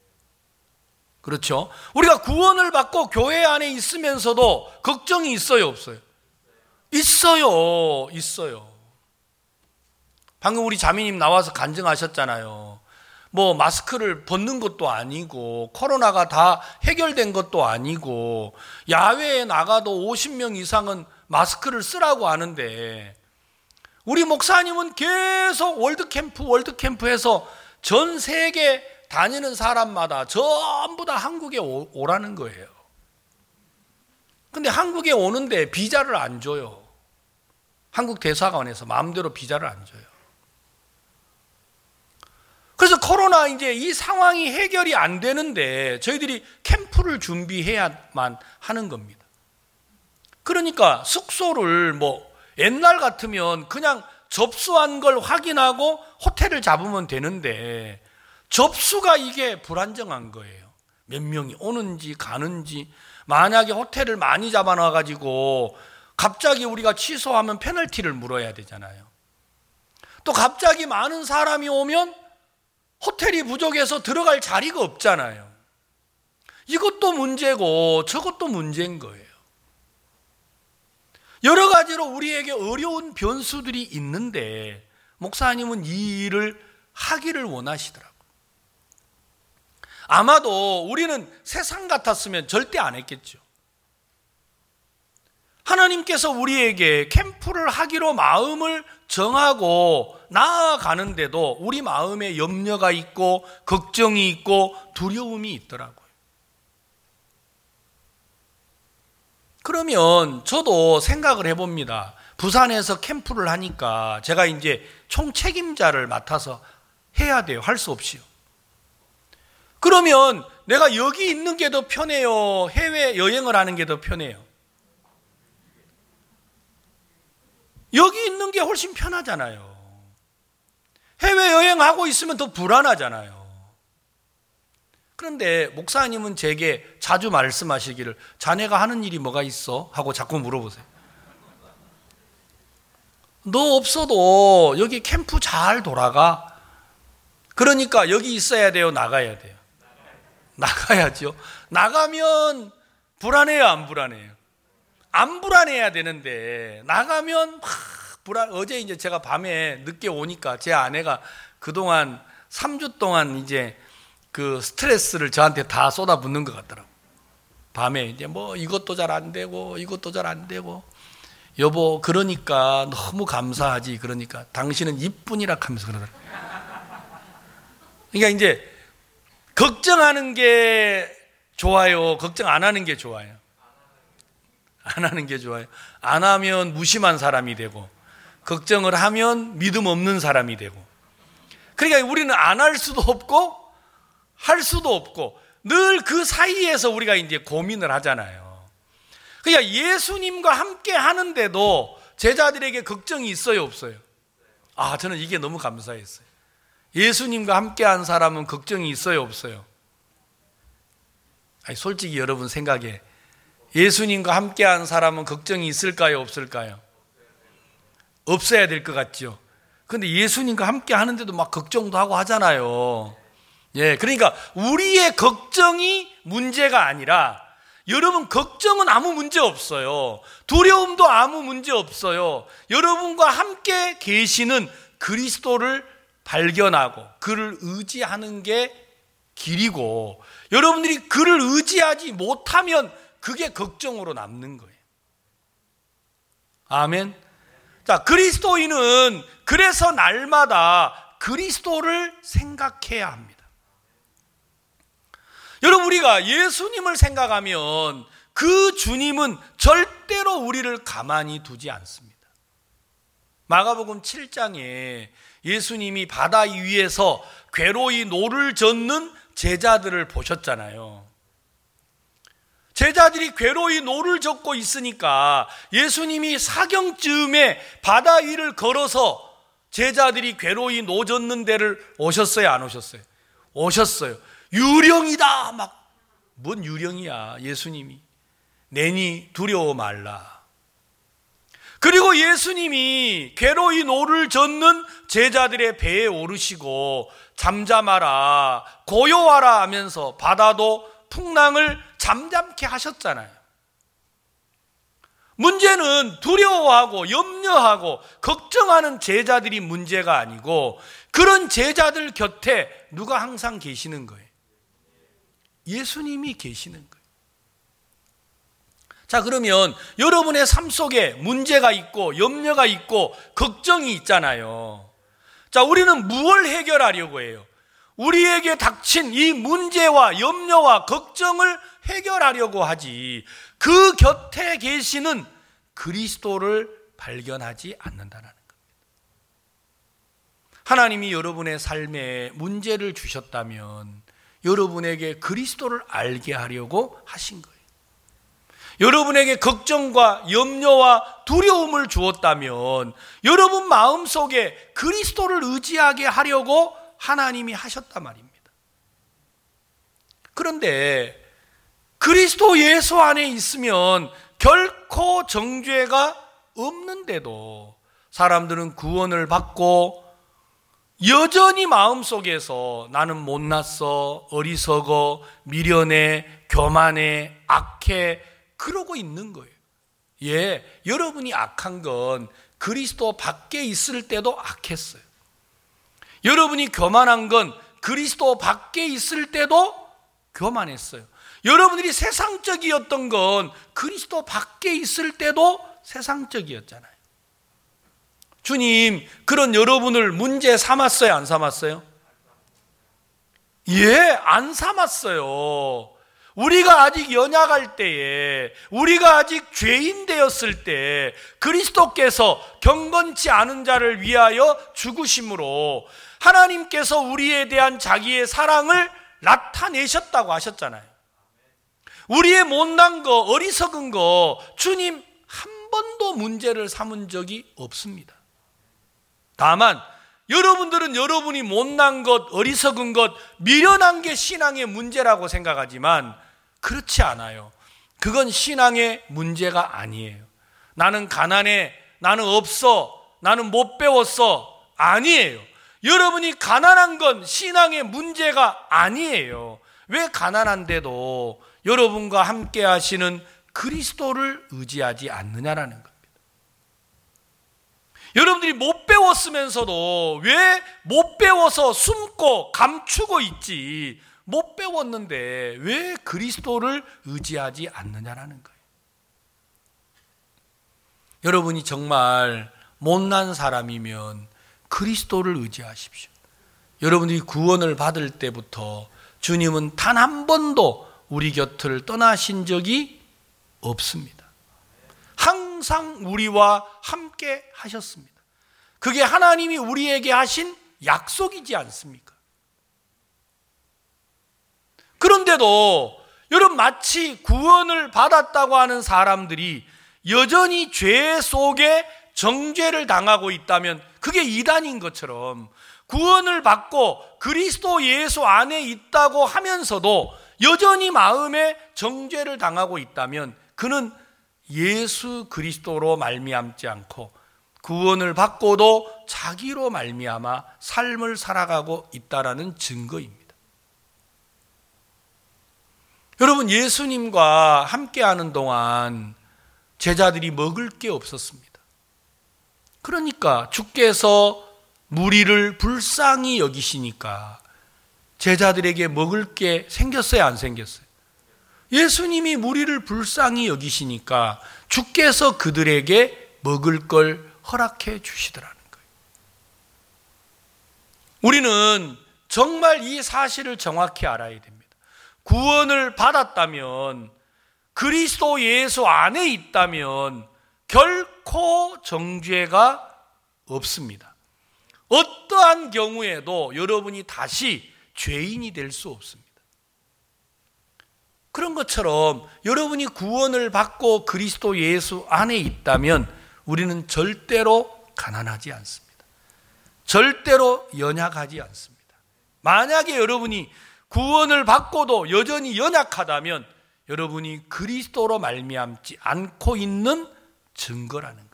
[SPEAKER 1] 그렇죠? 우리가 구원을 받고 교회 안에 있으면서도 걱정이 있어요, 없어요? 있어요. 방금 우리 자매님 나와서 간증하셨잖아요. 뭐 마스크를 벗는 것도 아니고 코로나가 다 해결된 것도 아니고 야외에 나가도 50명 이상은 마스크를 쓰라고 하는데 우리 목사님은 계속 월드캠프해서 전 세계 다니는 사람마다 전부 다 한국에 오라는 거예요. 근데 한국에 오는데 비자를 안 줘요. 한국 대사관에서 마음대로 비자를 안 줘요. 그래서 코로나 이제 이 상황이 해결이 안 되는데 저희들이 캠프를 준비해야만 하는 겁니다. 그러니까 숙소를 뭐 옛날 같으면 그냥 접수한 걸 확인하고 호텔을 잡으면 되는데 접수가 이게 불안정한 거예요. 몇 명이 오는지 가는지, 만약에 호텔을 많이 잡아놔가지고 갑자기 우리가 취소하면 페널티를 물어야 되잖아요. 또 갑자기 많은 사람이 오면 호텔이 부족해서 들어갈 자리가 없잖아요. 이것도 문제고 저것도 문제인 거예요. 여러 가지로 우리에게 어려운 변수들이 있는데 목사님은 이 일을 하기를 원하시더라고요. 아마도 우리는 세상 같았으면 절대 안 했겠죠. 하나님께서 우리에게 캠프를 하기로 마음을 정하고 나아가는데도 우리 마음에 염려가 있고 걱정이 있고 두려움이 있더라고요. 그러면 저도 생각을 해봅니다. 부산에서 캠프를 하니까 제가 이제 총책임자를 맡아서 해야 돼요. 할 수 없이요. 그러면 내가 여기 있는 게 더 편해요? 해외 여행을 하는 게 더 편해요? 여기 있는 게 훨씬 편하잖아요. 해외여행하고 있으면 더 불안하잖아요. 그런데 목사님은 제게 자주 말씀하시기를 자네가 하는 일이 뭐가 있어? 하고 자꾸 물어보세요. 너 없어도 여기 캠프 잘 돌아가? 그러니까 여기 있어야 돼요? 나가야 돼요? 나가야죠. 나가면 불안해요? 안 불안해요? 안 불안해야 되는데 나가면 어제 이제 제가 밤에 늦게 오니까 제 아내가 그동안 3주 동안 이제 그 스트레스를 저한테 다 쏟아붓는 것 같더라고요. 밤에 이제 뭐 이것도 잘 안 되고 이것도 잘 안 되고 여보 그러니까 너무 감사하지. 그러니까 당신은 이뿐이라 하면서 그러더라고요. 그러니까 이제 걱정하는 게 좋아요? 걱정 안 하는 게 좋아요? 안 하는 게 좋아요. 안 하면 무심한 사람이 되고 걱정을 하면 믿음 없는 사람이 되고 그러니까 우리는 안 할 수도 없고 할 수도 없고 늘 그 사이에서 우리가 이제 고민을 하잖아요. 그러니까 예수님과 함께 하는데도 제자들에게 걱정이 있어요, 없어요? 저는 이게 너무 감사했어요. 예수님과 함께 한 사람은 걱정이 있어요, 없어요? 솔직히 여러분 생각에 예수님과 함께 한 사람은 걱정이 있을까요, 없을까요? 없어야 될 것 같죠. 그런데 예수님과 함께 하는데도 막 걱정도 하고 하잖아요. 그러니까 우리의 걱정이 문제가 아니라 여러분 걱정은 아무 문제 없어요. 두려움도 아무 문제 없어요. 여러분과 함께 계시는 그리스도를 발견하고 그를 의지하는 게 길이고 여러분들이 그를 의지하지 못하면 그게 걱정으로 남는 거예요. 아멘. 자, 그리스도인은 그래서 날마다 그리스도를 생각해야 합니다. 여러분 우리가 예수님을 생각하면 그 주님은 절대로 우리를 가만히 두지 않습니다. 마가복음 7장에 예수님이 바다 위에서 괴로이 노를 젓는 제자들을 보셨잖아요. 제자들이 괴로이 노를 젓고 있으니까 예수님이 사경쯤에 바다 위를 걸어서 제자들이 괴로이 노 젓는 데를 오셨어요, 안 오셨어요? 오셨어요. 유령이다 막. 뭔 유령이야, 예수님이. 내니 두려워 말라. 그리고 예수님이 괴로이 노를 젓는 제자들의 배에 오르시고 잠잠하라, 고요하라 하면서 바다도 풍랑을 잠잠케 하셨잖아요. 문제는 두려워하고 염려하고 걱정하는 제자들이 문제가 아니고 그런 제자들 곁에 누가 항상 계시는 거예요? 예수님이 계시는 거예요. 자, 그러면 여러분의 삶 속에 문제가 있고 염려가 있고 걱정이 있잖아요. 자, 우리는 무엇을 해결하려고 해요? 우리에게 닥친 이 문제와 염려와 걱정을 해결하려고 하지, 그 곁에 계시는 그리스도를 발견하지 않는다는 겁니다. 하나님이 여러분의 삶에 문제를 주셨다면 여러분에게 그리스도를 알게 하려고 하신 거예요. 여러분에게 걱정과 염려와 두려움을 주었다면 여러분 마음속에 그리스도를 의지하게 하려고 하나님이 하셨단 말입니다. 그런데 그리스도 예수 안에 있으면 결코 정죄가 없는데도 사람들은 구원을 받고 여전히 마음속에서 나는 못났어, 어리석어, 미련해, 교만해, 악해 그러고 있는 거예요. 예, 여러분이 악한 건 그리스도 밖에 있을 때도 악했어요. 여러분이 교만한 건 그리스도 밖에 있을 때도 교만했어요. 여러분들이 세상적이었던 건 그리스도 밖에 있을 때도 세상적이었잖아요. 주님, 그런 여러분을 문제 삼았어요, 안 삼았어요? 예, 안 삼았어요. 우리가 아직 연약할 때에, 우리가 아직 죄인 되었을 때 그리스도께서 경건치 않은 자를 위하여 죽으심으로 하나님께서 우리에 대한 자기의 사랑을 나타내셨다고 하셨잖아요. 우리의 못난 거, 어리석은 거 주님 한 번도 문제를 삼은 적이 없습니다. 다만 여러분들은 여러분이 못난 것, 어리석은 것, 미련한 게 신앙의 문제라고 생각하지만 그렇지 않아요. 그건 신앙의 문제가 아니에요. 나는 가난해, 나는 없어, 나는 못 배웠어, 아니에요. 여러분이 가난한 건 신앙의 문제가 아니에요. 왜 가난한데도 여러분과 함께 하시는 그리스도를 의지하지 않느냐라는 겁니다. 여러분들이 못 배웠으면서도 왜 못 배워서 숨고 감추고 있지, 못 배웠는데 왜 그리스도를 의지하지 않느냐라는 거예요. 여러분이 정말 못난 사람이면 그리스도를 의지하십시오. 여러분들이 구원을 받을 때부터 주님은 단 한 번도 우리 곁을 떠나신 적이 없습니다. 항상 우리와 함께 하셨습니다. 그게 하나님이 우리에게 하신 약속이지 않습니까? 그런데도 여러분, 마치 구원을 받았다고 하는 사람들이 여전히 죄 속에 정죄를 당하고 있다면 그게 이단인 것처럼, 구원을 받고 그리스도 예수 안에 있다고 하면서도 여전히 마음에 정죄를 당하고 있다면 그는 예수 그리스도로 말미암지 않고 구원을 받고도 자기로 말미암아 삶을 살아가고 있다라는 증거입니다. 여러분, 예수님과 함께하는 동안 제자들이 먹을 게 없었습니다. 그러니까 주께서 무리를 불쌍히 여기시니까 제자들에게 먹을 게 생겼어요, 안 생겼어요? 예수님이 무리를 불쌍히 여기시니까 주께서 그들에게 먹을 걸 허락해 주시더라는 거예요. 우리는 정말 이 사실을 정확히 알아야 됩니다. 구원을 받았다면, 그리스도 예수 안에 있다면 결코 정죄가 없습니다. 어떠한 경우에도 여러분이 다시 죄인이 될 수 없습니다. 그런 것처럼 여러분이 구원을 받고 그리스도 예수 안에 있다면 우리는 절대로 가난하지 않습니다. 절대로 연약하지 않습니다. 만약에 여러분이 구원을 받고도 여전히 연약하다면 여러분이 그리스도로 말미암지 않고 있는 증거라는 겁니다.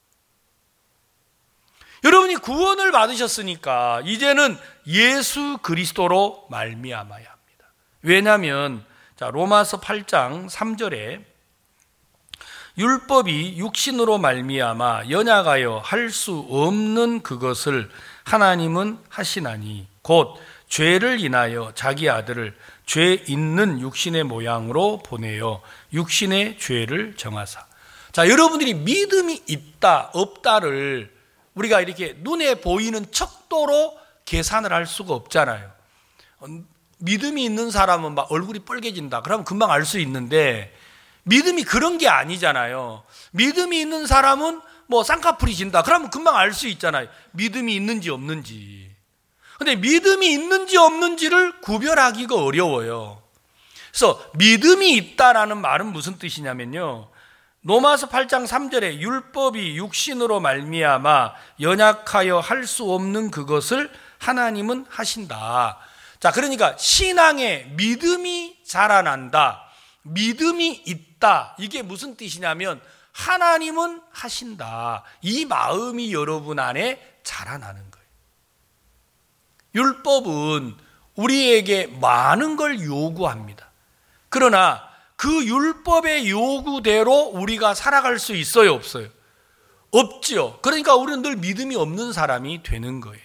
[SPEAKER 1] 여러분이 구원을 받으셨으니까 이제는 예수 그리스도로 말미암아야 합니다. 왜냐하면 로마서 8장 3절에 율법이 육신으로 말미암아 연약하여 할 수 없는 그것을 하나님은 하시나니 곧 죄를 인하여 자기 아들을 죄 있는 육신의 모양으로 보내어 육신의 죄를 정하사. 자, 여러분들이 믿음이 있다 없다를 우리가 이렇게 눈에 보이는 척도로 계산을 할 수가 없잖아요. 믿음이 있는 사람은 막 얼굴이 빨개진다 그러면 금방 알 수 있는데 믿음이 그런 게 아니잖아요. 믿음이 있는 사람은 뭐 쌍꺼풀이 진다 그러면 금방 알 수 있잖아요. 믿음이 있는지 없는지. 근데 믿음이 있는지 없는지를 구별하기가 어려워요. 그래서 믿음이 있다라는 말은 무슨 뜻이냐면요, 로마서 8장 3절에 율법이 육신으로 말미암아 연약하여 할 수 없는 그것을 하나님은 하신다. 자, 그러니까 신앙에 믿음이 자라난다, 믿음이 있다, 이게 무슨 뜻이냐면 하나님은 하신다, 이 마음이 여러분 안에 자라나는 거예요. 율법은 우리에게 많은 걸 요구합니다. 그러나 그 율법의 요구대로 우리가 살아갈 수 있어요, 없어요? 없죠. 그러니까 우리는 늘 믿음이 없는 사람이 되는 거예요.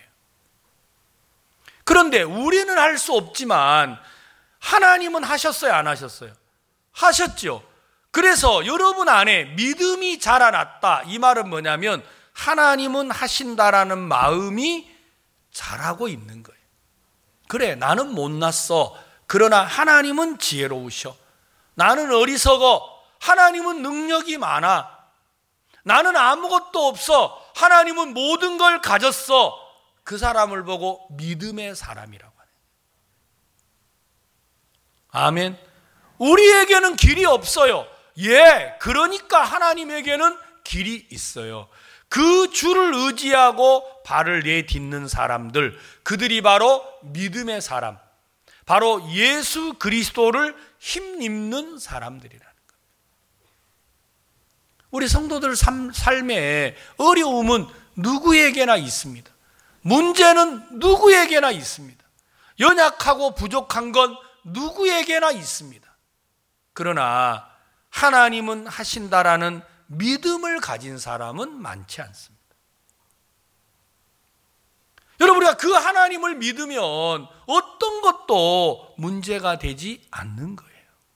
[SPEAKER 1] 그런데 우리는 할 수 없지만 하나님은 하셨어요, 안 하셨어요? 하셨죠. 그래서 여러분 안에 믿음이 자라났다, 이 말은 뭐냐면 하나님은 하신다라는 마음이 자라고 있는 거예요. 그래, 나는 못났어. 그러나 하나님은 지혜로우셔. 나는 어리석어. 하나님은 능력이 많아. 나는 아무것도 없어. 하나님은 모든 걸 가졌어. 그 사람을 보고 믿음의 사람이라고 하네요. 아멘. 우리에게는 길이 없어요. 예, 그러니까 하나님에게는 길이 있어요. 그 주를 의지하고 발을 내딛는 사람들, 그들이 바로 믿음의 사람, 바로 예수 그리스도를 힘입는 사람들이라는 거예요. 우리 성도들 삶에 어려움은 누구에게나 있습니다. 문제는 누구에게나 있습니다. 연약하고 부족한 건 누구에게나 있습니다. 그러나 하나님은 하신다라는 믿음을 가진 사람은 많지 않습니다. 여러분, 우리가 그 하나님을 믿으면 어떤 것도 문제가 되지 않는 거예요.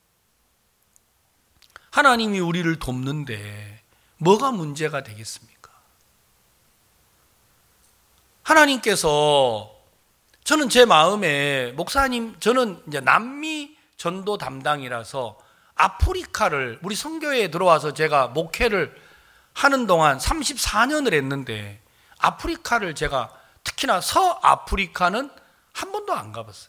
[SPEAKER 1] 하나님이 우리를 돕는데 뭐가 문제가 되겠습니까? 하나님께서, 저는 제 마음에, 목사님, 저는 이제 남미 전도 담당이라서 아프리카를, 우리 선교회에 들어와서 제가 목회를 하는 동안 34년을 했는데 아프리카를 제가, 특히나 서아프리카는 한 번도 안 가봤어요.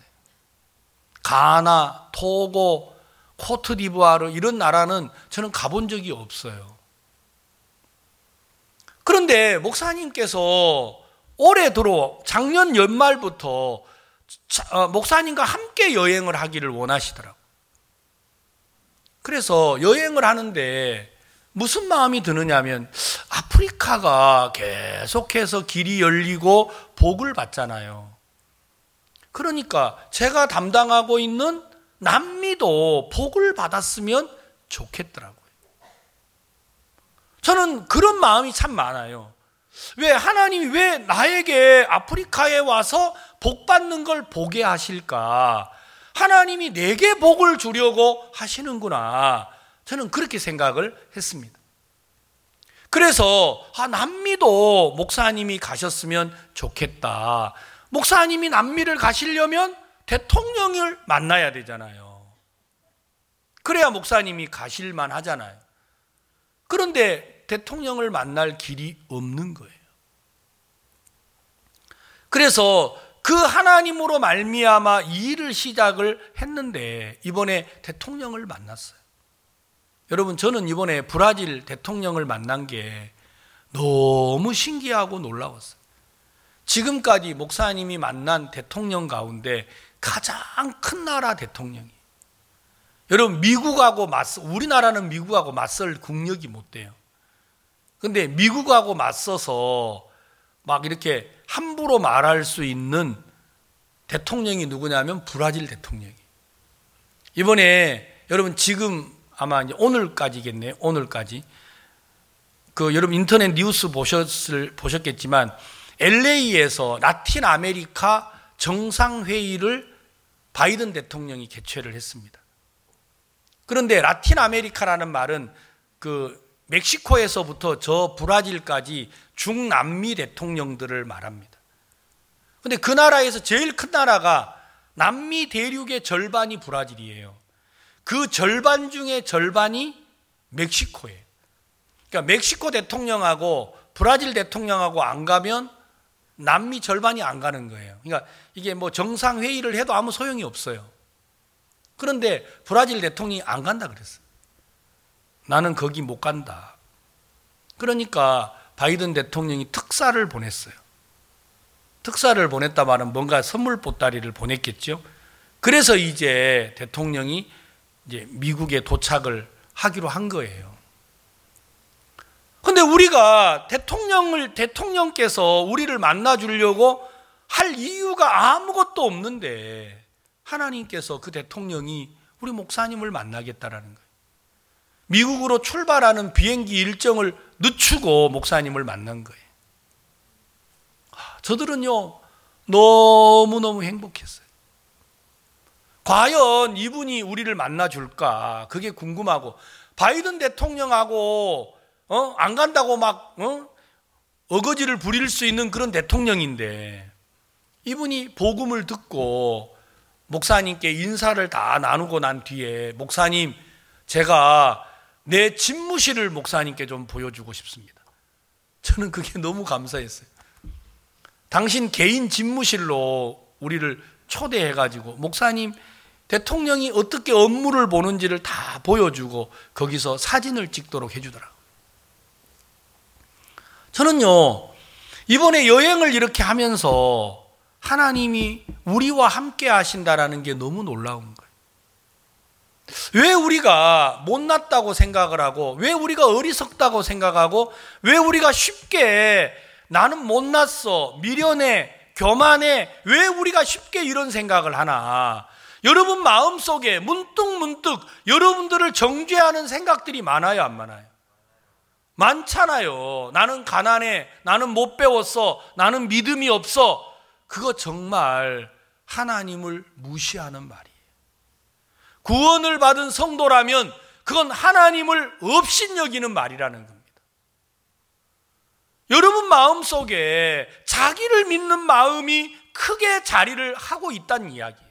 [SPEAKER 1] 가나, 토고, 코트디부아르 이런 나라는 저는 가본 적이 없어요. 그런데 목사님께서 올해 들어 작년 연말부터 목사님과 함께 여행을 하기를 원하시더라고요. 그래서 여행을 하는데 무슨 마음이 드느냐면 아프리카가 계속해서 길이 열리고 복을 받잖아요. 그러니까 제가 담당하고 있는 남미도 복을 받았으면 좋겠더라고요. 저는 그런 마음이 참 많아요. 왜 하나님이 왜 나에게 아프리카에 와서 복 받는 걸 보게 하실까? 하나님이 내게 복을 주려고 하시는구나. 저는 그렇게 생각을 했습니다. 그래서 남미도 목사님이 가셨으면 좋겠다. 목사님이 남미를 가시려면 대통령을 만나야 되잖아요. 그래야 목사님이 가실만 하잖아요. 그런데 대통령을 만날 길이 없는 거예요. 그래서 그 하나님으로 말미암아 이 일을 시작을 했는데 이번에 대통령을 만났어요. 여러분, 저는 이번에 브라질 대통령을 만난 게 너무 신기하고 놀라웠어요. 지금까지 목사님이 만난 대통령 가운데 가장 큰 나라 대통령이. 여러분, 우리나라는 미국하고 맞설 국력이 못 돼요. 근데 미국하고 맞서서 막 이렇게 함부로 말할 수 있는 대통령이 누구냐면 브라질 대통령이. 이번에 여러분, 지금 아마 이제 오늘까지겠네요. 오늘까지. 여러분 인터넷 뉴스 보셨겠지만 LA에서 라틴 아메리카 정상회의를 바이든 대통령이 개최를 했습니다. 그런데 라틴 아메리카라는 말은 멕시코에서부터 저 브라질까지 중남미 대통령들을 말합니다. 그런데 그 나라에서 제일 큰 나라가 남미 대륙의 절반이 브라질이에요. 그 절반 중에 절반이 멕시코예요. 그러니까 멕시코 대통령하고 브라질 대통령하고 안 가면 남미 절반이 안 가는 거예요. 그러니까 이게 뭐 정상회의를 해도 아무 소용이 없어요. 그런데 브라질 대통령이 안 간다 그랬어요. 나는 거기 못 간다. 그러니까 바이든 대통령이 특사를 보냈어요. 특사를 보냈다 말은 뭔가 선물 보따리를 보냈겠죠. 그래서 이제 대통령이 이제 미국에 도착을 하기로 한 거예요. 근데 우리가 대통령께서 우리를 만나주려고 할 이유가 아무것도 없는데 하나님께서 그 대통령이 우리 목사님을 만나겠다라는 거예요. 미국으로 출발하는 비행기 일정을 늦추고 목사님을 만난 거예요. 저들은요, 너무너무 행복했어요. 과연 이분이 우리를 만나줄까? 그게 궁금하고, 바이든 대통령하고 안 간다고 막 어거지를 부릴 수 있는 그런 대통령인데 이분이 복음을 듣고 목사님께 인사를 다 나누고 난 뒤에 목사님, 제가 내 집무실을 목사님께 좀 보여주고 싶습니다. 저는 그게 너무 감사했어요. 당신 개인 집무실로 우리를 초대해가지고 목사님, 대통령이 어떻게 업무를 보는지를 다 보여주고 거기서 사진을 찍도록 해주더라고요. 저는요, 이번에 여행을 이렇게 하면서 하나님이 우리와 함께 하신다라는 게 너무 놀라운 거예요. 왜 우리가 못났다고 생각을 하고, 왜 우리가 어리석다고 생각하고, 왜 우리가 쉽게 나는 못났어, 미련해, 교만해, 왜 우리가 쉽게 이런 생각을 하나? 여러분 마음속에 문득문득 여러분들을 정죄하는 생각들이 많아요, 안 많아요? 많잖아요. 나는 가난해, 나는 못 배웠어, 나는 믿음이 없어. 그거 정말 하나님을 무시하는 말이에요. 구원을 받은 성도라면 그건 하나님을 업신여기는 말이라는 겁니다. 여러분 마음속에 자기를 믿는 마음이 크게 자리를 하고 있다는 이야기예요.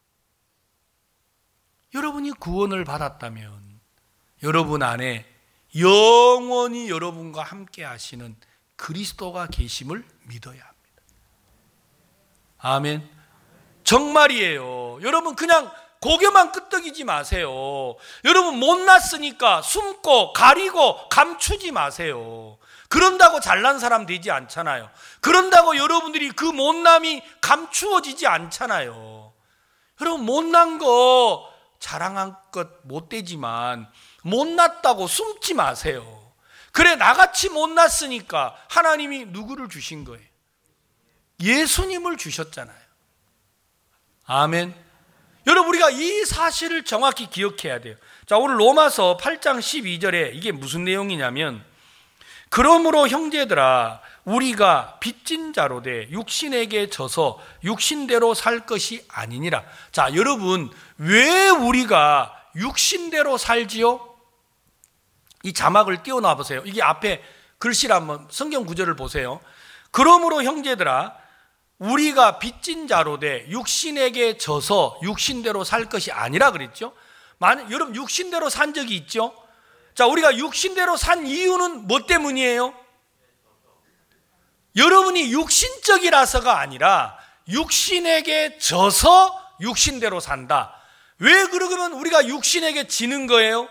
[SPEAKER 1] 여러분이 구원을 받았다면 여러분 안에 영원히 여러분과 함께 하시는 그리스도가 계심을 믿어야 합니다. 아멘. 정말이에요. 여러분 그냥 고개만 끄덕이지 마세요. 여러분 못났으니까 숨고 가리고 감추지 마세요. 그런다고 잘난 사람 되지 않잖아요. 그런다고 여러분들이 그 못남이 감추어지지 않잖아요. 여러분 못난 거 자랑한 것 못되지만 못났다고 숨지 마세요. 그래, 나같이 못났으니까 하나님이 누구를 주신 거예요? 예수님을 주셨잖아요. 아멘. 여러분 우리가 이 사실을 정확히 기억해야 돼요. 자, 오늘 로마서 8장 12절에 이게 무슨 내용이냐면, 그러므로 형제들아 우리가 빚진 자로 돼 육신에게 져서 육신대로 살 것이 아니니라. 자, 여러분 왜 우리가 육신대로 살지요? 이 자막을 띄워놔 보세요. 이게 앞에 글씨를 한번 성경 구절을 보세요. 그러므로 형제들아 우리가 빚진 자로 돼 육신에게 져서 육신대로 살 것이 아니라 그랬죠. 여러분 육신대로 산 적이 있죠? 자, 우리가 육신대로 산 이유는 뭐 때문이에요? 여러분이 육신적이라서가 아니라 육신에게 져서 육신대로 산다. 왜 그러면 우리가 육신에게 지는 거예요?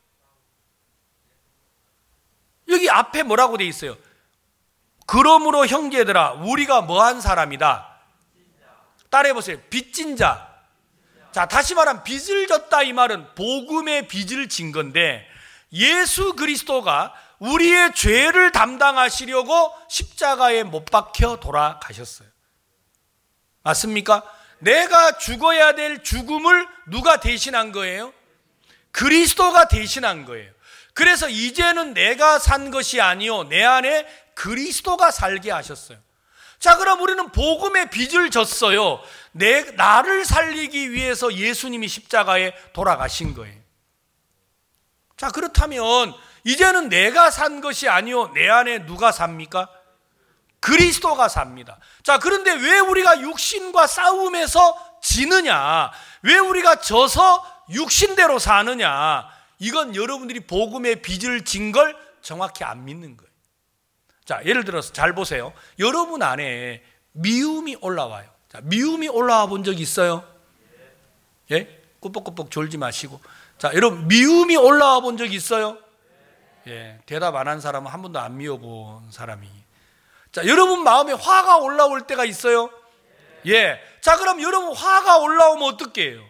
[SPEAKER 1] 여기 앞에 뭐라고 돼 있어요? 그러므로 형제들아 우리가 뭐한 사람이다. 따라해 보세요. 빚진 자. 자, 다시 말하면 빚을 졌다 이 말은 복음의 빚을 진 건데, 예수 그리스도가 우리의 죄를 담당하시려고 십자가에 못 박혀 돌아가셨어요. 맞습니까? 내가 죽어야 될 죽음을 누가 대신한 거예요? 그리스도가 대신한 거예요. 그래서 이제는 내가 산 것이 아니요 내 안에 그리스도가 살게 하셨어요. 자, 그럼 우리는 복음의 빚을 졌어요. 나를 살리기 위해서 예수님이 십자가에 돌아가신 거예요. 자, 그렇다면 이제는 내가 산 것이 아니요 내 안에 누가 삽니까? 그리스도가 삽니다. 자, 그런데 왜 우리가 육신과 싸움에서 지느냐? 왜 우리가 져서 육신대로 사느냐? 이건 여러분들이 복음의 빚을 진 걸 정확히 안 믿는 거예요. 자, 예를 들어서 잘 보세요. 여러분 안에 미움이 올라와요. 자, 미움이 올라와 본 적 있어요? 예? 꾸벅꾸벅 졸지 마시고. 자, 여러분 미움이 올라와 본 적 있어요? 예, 대답 안 한 사람은 한 번도 안 미워본 사람이. 자, 여러분 마음에 화가 올라올 때가 있어요? 예. 자, 그럼 여러분 화가 올라오면 어떻게 해요?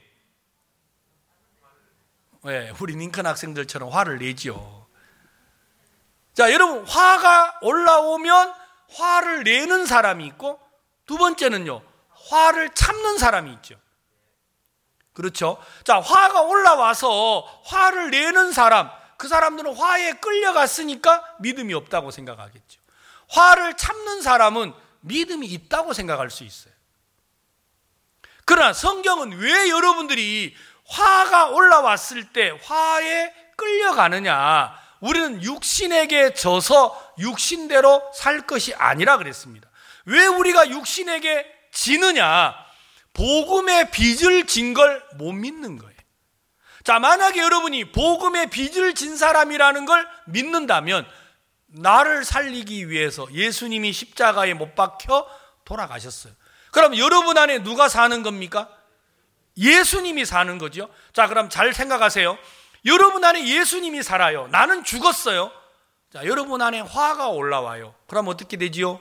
[SPEAKER 1] 예, 우리 링컨 학생들처럼 화를 내지요. 자, 여러분 화가 올라오면 화를 내는 사람이 있고, 두 번째는요, 화를 참는 사람이 있죠. 그렇죠? 자, 화가 올라와서 화를 내는 사람, 그 사람들은 화에 끌려갔으니까 믿음이 없다고 생각하겠죠. 화를 참는 사람은 믿음이 있다고 생각할 수 있어요. 그러나 성경은 왜 여러분들이 화가 올라왔을 때 화에 끌려가느냐? 우리는 육신에게 져서 육신대로 살 것이 아니라 그랬습니다. 왜 우리가 육신에게 지느냐? 복음의 빚을 진 걸 못 믿는 거예요. 자, 만약에 여러분이 복음의 빚을 진 사람이라는 걸 믿는다면 나를 살리기 위해서 예수님이 십자가에 못 박혀 돌아가셨어요. 그럼 여러분 안에 누가 사는 겁니까? 예수님이 사는 거죠. 자, 그럼 잘 생각하세요. 여러분 안에 예수님이 살아요. 나는 죽었어요. 자, 여러분 안에 화가 올라와요. 그럼 어떻게 되지요?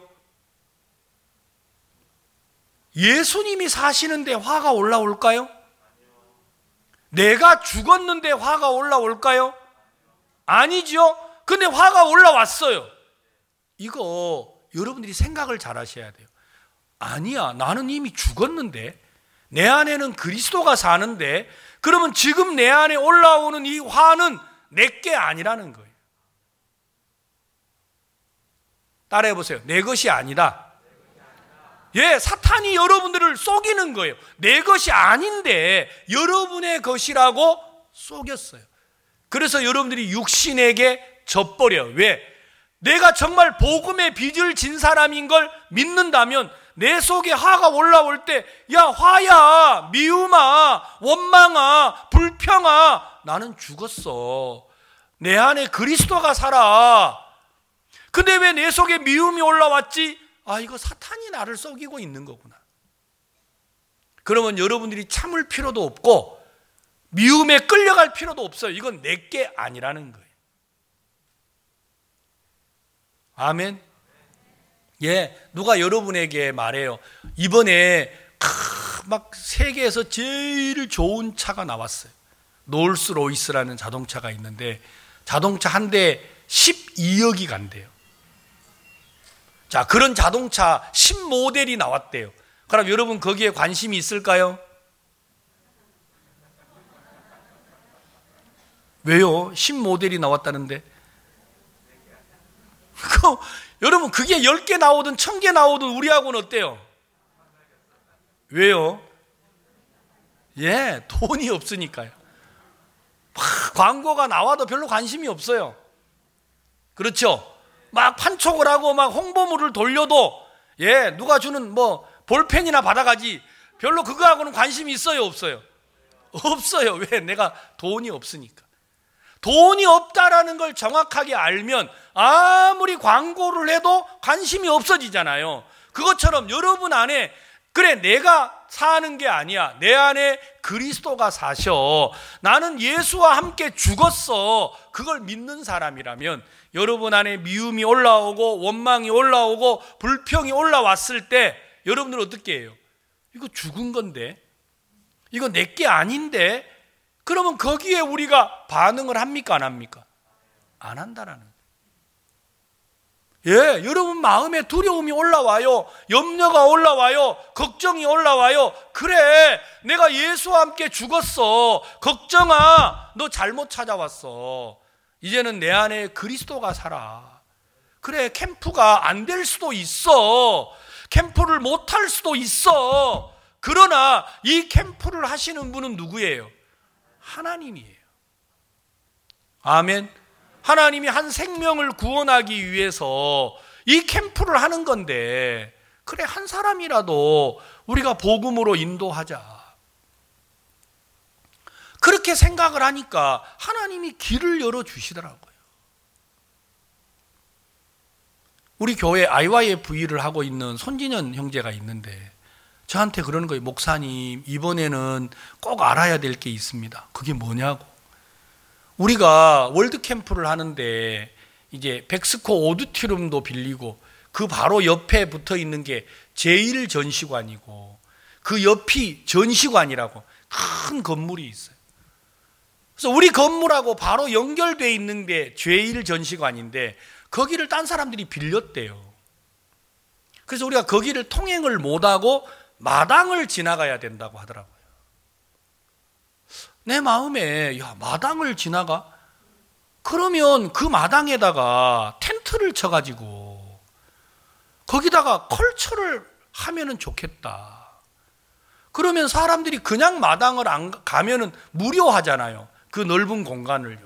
[SPEAKER 1] 예수님이 사시는데 화가 올라올까요? 내가 죽었는데 화가 올라올까요? 아니죠. 근데 화가 올라왔어요. 이거 여러분들이 생각을 잘 하셔야 돼요. 아니야, 나는 이미 죽었는데, 내 안에는 그리스도가 사는데, 그러면 지금 내 안에 올라오는 이 화는 내게 아니라는 거예요. 따라해 보세요. 내 것이 아니다. 예, 사탄이 여러분들을 속이는 거예요. 내 것이 아닌데 여러분의 것이라고 속였어요. 그래서 여러분들이 육신에게 져버려요. 왜? 내가 정말 복음의 빚을 진 사람인 걸 믿는다면 내 속에 화가 올라올 때, 야, 화야, 미움아, 원망아, 불평아, 나는 죽었어. 내 안에 그리스도가 살아. 근데 왜 내 속에 미움이 올라왔지? 아, 이거 사탄이 나를 속이고 있는 거구나. 그러면 여러분들이 참을 필요도 없고 미움에 끌려갈 필요도 없어요. 이건 내게 아니라는 거예요. 아멘. 예, 누가 여러분에게 말해요. 이번에 막 세계에서 제일 좋은 차가 나왔어요. 롤스로이스라는 자동차가 있는데 자동차 한 대 12억이 간대요. 자, 그런 자동차 10모델이 나왔대요. 그럼 여러분 거기에 관심이 있을까요? 왜요? 10모델이 나왔다는데. 여러분 그게 10개 나오든 1000개 나오든 우리하고는 어때요? 왜요? 예, 돈이 없으니까요. 광고가 나와도 별로 관심이 없어요. 그렇죠? 막 판촉을 하고 막 홍보물을 돌려도, 예, 누가 주는 뭐 볼펜이나 받아가지 별로 그거하고는 관심이 있어요, 없어요? 없어요. 왜? 내가 돈이 없으니까. 돈이 없다라는 걸 정확하게 알면 아무리 광고를 해도 관심이 없어지잖아요. 그것처럼 여러분 안에, 그래 내가 사는 게 아니야, 내 안에 그리스도가 사셔, 나는 예수와 함께 죽었어, 그걸 믿는 사람이라면 여러분 안에 미움이 올라오고 원망이 올라오고 불평이 올라왔을 때 여러분들은 어떻게 해요? 이거 죽은 건데, 이거 내게 아닌데, 그러면 거기에 우리가 반응을 합니까 안 합니까? 안 한다라는 거예요. 예, 여러분 마음에 두려움이 올라와요. 염려가 올라와요. 걱정이 올라와요. 그래, 내가 예수와 함께 죽었어. 걱정아, 너 잘못 찾아왔어. 이제는 내 안에 그리스도가 살아. 그래, 캠프가 안 될 수도 있어. 캠프를 못 할 수도 있어. 그러나 이 캠프를 하시는 분은 누구예요? 하나님이에요. 아멘. 하나님이 한 생명을 구원하기 위해서 이 캠프를 하는 건데, 그래 한 사람이라도 우리가 복음으로 인도하자, 그렇게 생각을 하니까 하나님이 길을 열어주시더라고요. 우리 교회 IYFE를 하고 있는 손진현 형제가 있는데 저한테 그러는 거예요. 목사님, 이번에는 꼭 알아야 될 게 있습니다. 그게 뭐냐고. 우리가 월드캠프를 하는데 이제 백스코 오디토리움도 빌리고 그 바로 옆에 붙어 있는 게 제1전시관이고 그 옆이 전시관이라고 큰 건물이 있어요. 그래서 우리 건물하고 바로 연결되어 있는 게 제1전시관인데 거기를 딴 사람들이 빌렸대요. 그래서 우리가 거기를 통행을 못하고 마당을 지나가야 된다고 하더라고요. 내 마음에, 야, 마당을 지나가? 그러면 그 마당에다가 텐트를 쳐가지고 거기다가 컬처를 하면은 좋겠다. 그러면 사람들이 그냥 마당을 안 가면은 무료하잖아요. 그 넓은 공간을요.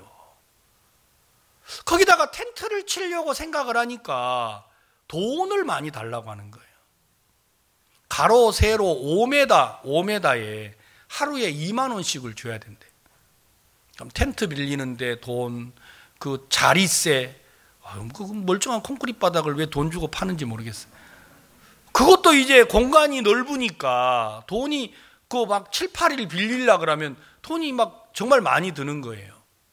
[SPEAKER 1] 거기다가 텐트를 치려고 생각을 하니까 돈을 많이 달라고 하는 거예요. 가로 세로 5m에 하루에 2만 원씩을 줘야 된대. 그럼 텐트 빌리는데 돈, 그 자리세, 그 멀쩡한 콘크리트 바닥을 왜 돈 주고 파는지 모르겠어요. 그것도 이제 공간이 넓으니까 돈이 그 막 7, 8일 빌리려고 그러면 돈이 막 정말 많이 드는 거예요.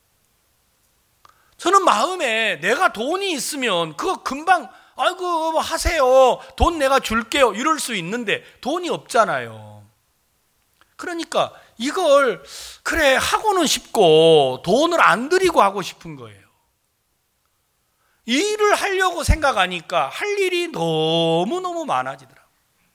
[SPEAKER 1] 저는 마음에 내가 돈이 있으면 그거 금방 아이고 뭐 하세요, 돈 내가 줄게요 이럴 수 있는데 돈이 없잖아요. 그러니까 이걸 그래 하고는 싶고 돈을 안 들이고 하고 싶은 거예요. 이 일을 하려고 생각하니까 할 일이 너무너무 많아지더라고요.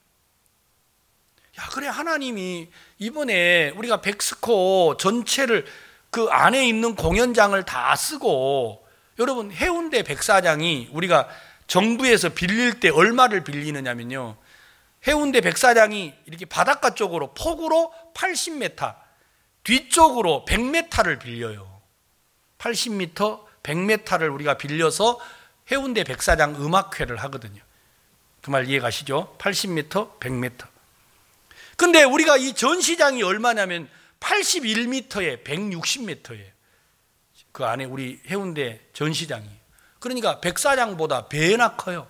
[SPEAKER 1] 야, 그래 하나님이 이번에 우리가 백스코 전체를 그 안에 있는 공연장을 다 쓰고, 여러분 해운대 백사장이 우리가 정부에서 빌릴 때 얼마를 빌리느냐면요, 해운대 백사장이 이렇게 바닷가 쪽으로 폭으로 80m, 뒤쪽으로 100m를 빌려요. 80m, 100m를 우리가 빌려서 해운대 백사장 음악회를 하거든요. 그 말 이해 가시죠? 80m, 100m. 근데 우리가 이 전시장이 얼마냐면 81m에 160m예요. 그 안에 우리 해운대 전시장이. 그러니까 백사장보다 배나 커요.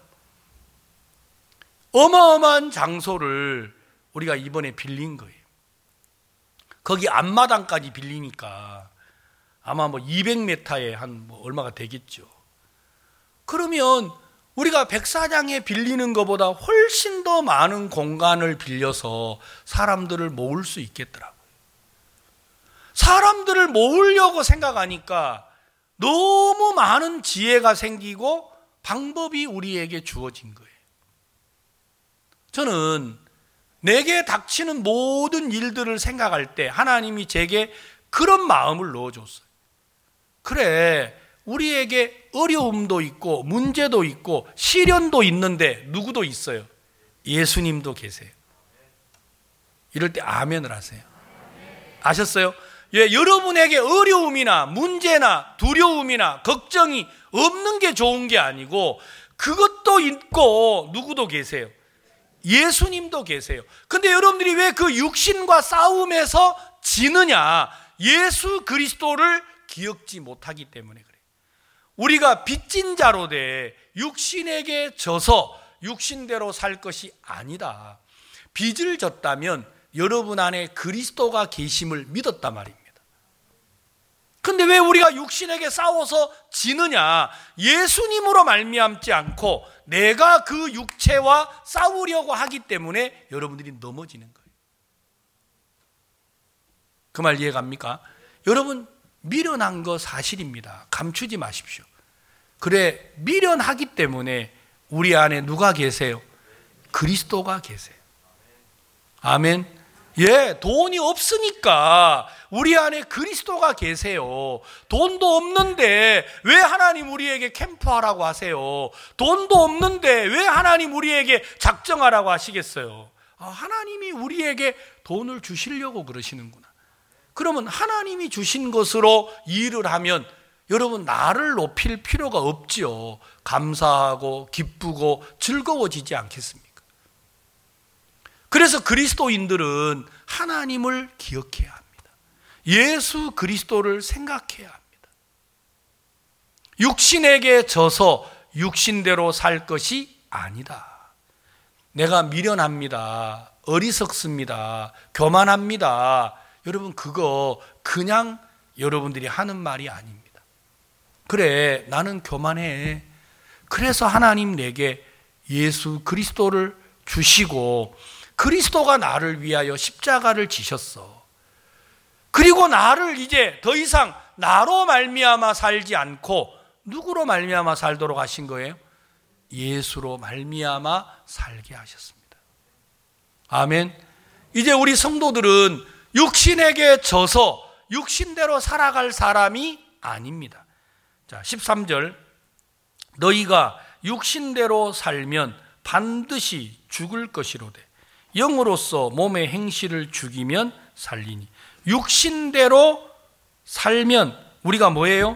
[SPEAKER 1] 어마어마한 장소를 우리가 이번에 빌린 거예요. 거기 앞마당까지 빌리니까 아마 뭐 200m에 한 뭐 얼마가 되겠죠. 그러면 우리가 백사장에 빌리는 것보다 훨씬 더 많은 공간을 빌려서 사람들을 모을 수 있겠더라고요. 사람들을 모으려고 생각하니까 너무 많은 지혜가 생기고 방법이 우리에게 주어진 거예요. 저는 내게 닥치는 모든 일들을 생각할 때 하나님이 제게 그런 마음을 넣어줬어요. 그래, 우리에게 어려움도 있고 문제도 있고 시련도 있는데 누구도 있어요? 예수님도 계세요. 이럴 때 아멘을 하세요. 아셨어요? 예, 여러분에게 어려움이나 문제나 두려움이나 걱정이 없는 게 좋은 게 아니고 그것도 있고 누구도 계세요? 예수님도 계세요. 근데 여러분들이 왜 그 육신과 싸움에서 지느냐? 예수 그리스도를 기억지 못하기 때문에 그래요. 우리가 빚진 자로 돼 육신에게 져서 육신대로 살 것이 아니다. 빚을 졌다면 여러분 안에 그리스도가 계심을 믿었단 말입니다. 근데 왜 우리가 육신에게 싸워서 지느냐? 예수님으로 말미암지 않고 내가 그 육체와 싸우려고 하기 때문에 여러분들이 넘어지는 거예요. 그 말 이해갑니까? 여러분 미련한 거 사실입니다. 감추지 마십시오. 그래, 미련하기 때문에 우리 안에 누가 계세요? 그리스도가 계세요. 아멘. 예, 돈이 없으니까 우리 안에 그리스도가 계세요. 돈도 없는데 왜 하나님 우리에게 캠프하라고 하세요? 돈도 없는데 왜 하나님 우리에게 작정하라고 하시겠어요? 하나님이 우리에게 돈을 주시려고 그러시는구나. 그러면 하나님이 주신 것으로 일을 하면 여러분 나를 높일 필요가 없지요. 감사하고 기쁘고 즐거워지지 않겠습니까? 그래서 그리스도인들은 하나님을 기억해야 합니다. 예수 그리스도를 생각해야 합니다. 육신에게 져서 육신대로 살 것이 아니다. 내가 미련합니다. 어리석습니다. 교만합니다. 여러분 그거 그냥 여러분들이 하는 말이 아닙니다. 그래, 나는 교만해. 그래서 하나님 내게 예수 그리스도를 주시고 그리스도가 나를 위하여 십자가를 지셨어. 그리고 나를 이제 더 이상 나로 말미암아 살지 않고 누구로 말미암아 살도록 하신 거예요? 예수로 말미암아 살게 하셨습니다. 아멘. 이제 우리 성도들은 육신에게 져서 육신대로 살아갈 사람이 아닙니다. 자, 13절. 너희가 육신대로 살면 반드시 죽을 것이로되 영으로서 몸의 행실을 죽이면 살리니. 육신대로 살면 우리가 뭐예요?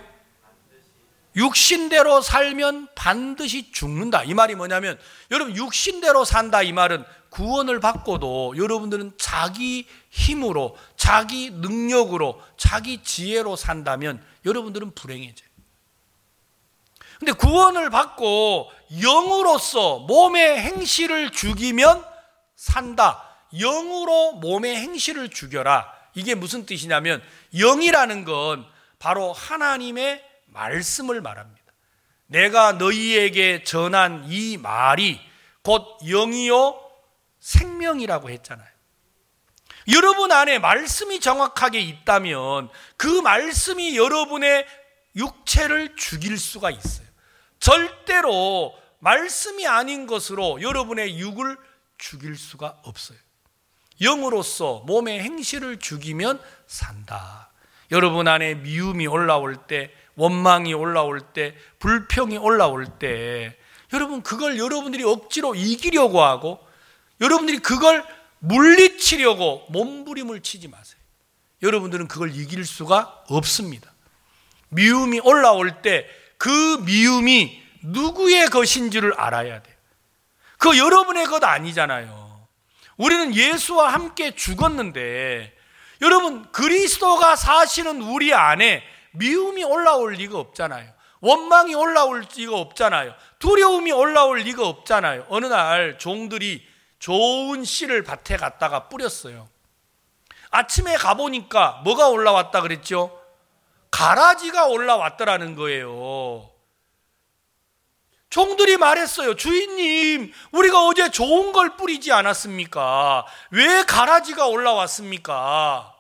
[SPEAKER 1] 육신대로 살면 반드시 죽는다. 이 말이 뭐냐면 여러분 육신대로 산다 이 말은 구원을 받고도 여러분들은 자기 힘으로 자기 능력으로 자기 지혜로 산다면 여러분들은 불행해져요. 근데 구원을 받고 영으로서 몸의 행실을 죽이면 산다. 영으로 몸의 행실을 죽여라. 이게 무슨 뜻이냐면 영이라는 건 바로 하나님의 말씀을 말합니다. 내가 너희에게 전한 이 말이 곧 영이요 생명이라고 했잖아요. 여러분 안에 말씀이 정확하게 있다면 그 말씀이 여러분의 육체를 죽일 수가 있어요. 절대로 말씀이 아닌 것으로 여러분의 육을 죽일 수가 없어요. 영으로서 몸의 행실을 죽이면 산다. 여러분 안에 미움이 올라올 때, 원망이 올라올 때, 불평이 올라올 때 여러분 그걸 여러분들이 억지로 이기려고 하고 여러분들이 그걸 물리치려고 몸부림을 치지 마세요. 여러분들은 그걸 이길 수가 없습니다. 미움이 올라올 때 그 미움이 누구의 것인지를 알아야 돼요. 그거 여러분의 것 아니잖아요. 우리는 예수와 함께 죽었는데 여러분 그리스도가 사시는 우리 안에 미움이 올라올 리가 없잖아요. 원망이 올라올 리가 없잖아요. 두려움이 올라올 리가 없잖아요. 어느 날 종들이 좋은 씨를 밭에 갖다가 뿌렸어요. 아침에 가보니까 뭐가 올라왔다 그랬죠? 가라지가 올라왔더라는 거예요. 종들이 말했어요. 주인님, 우리가 어제 좋은 걸 뿌리지 않았습니까? 왜 가라지가 올라왔습니까?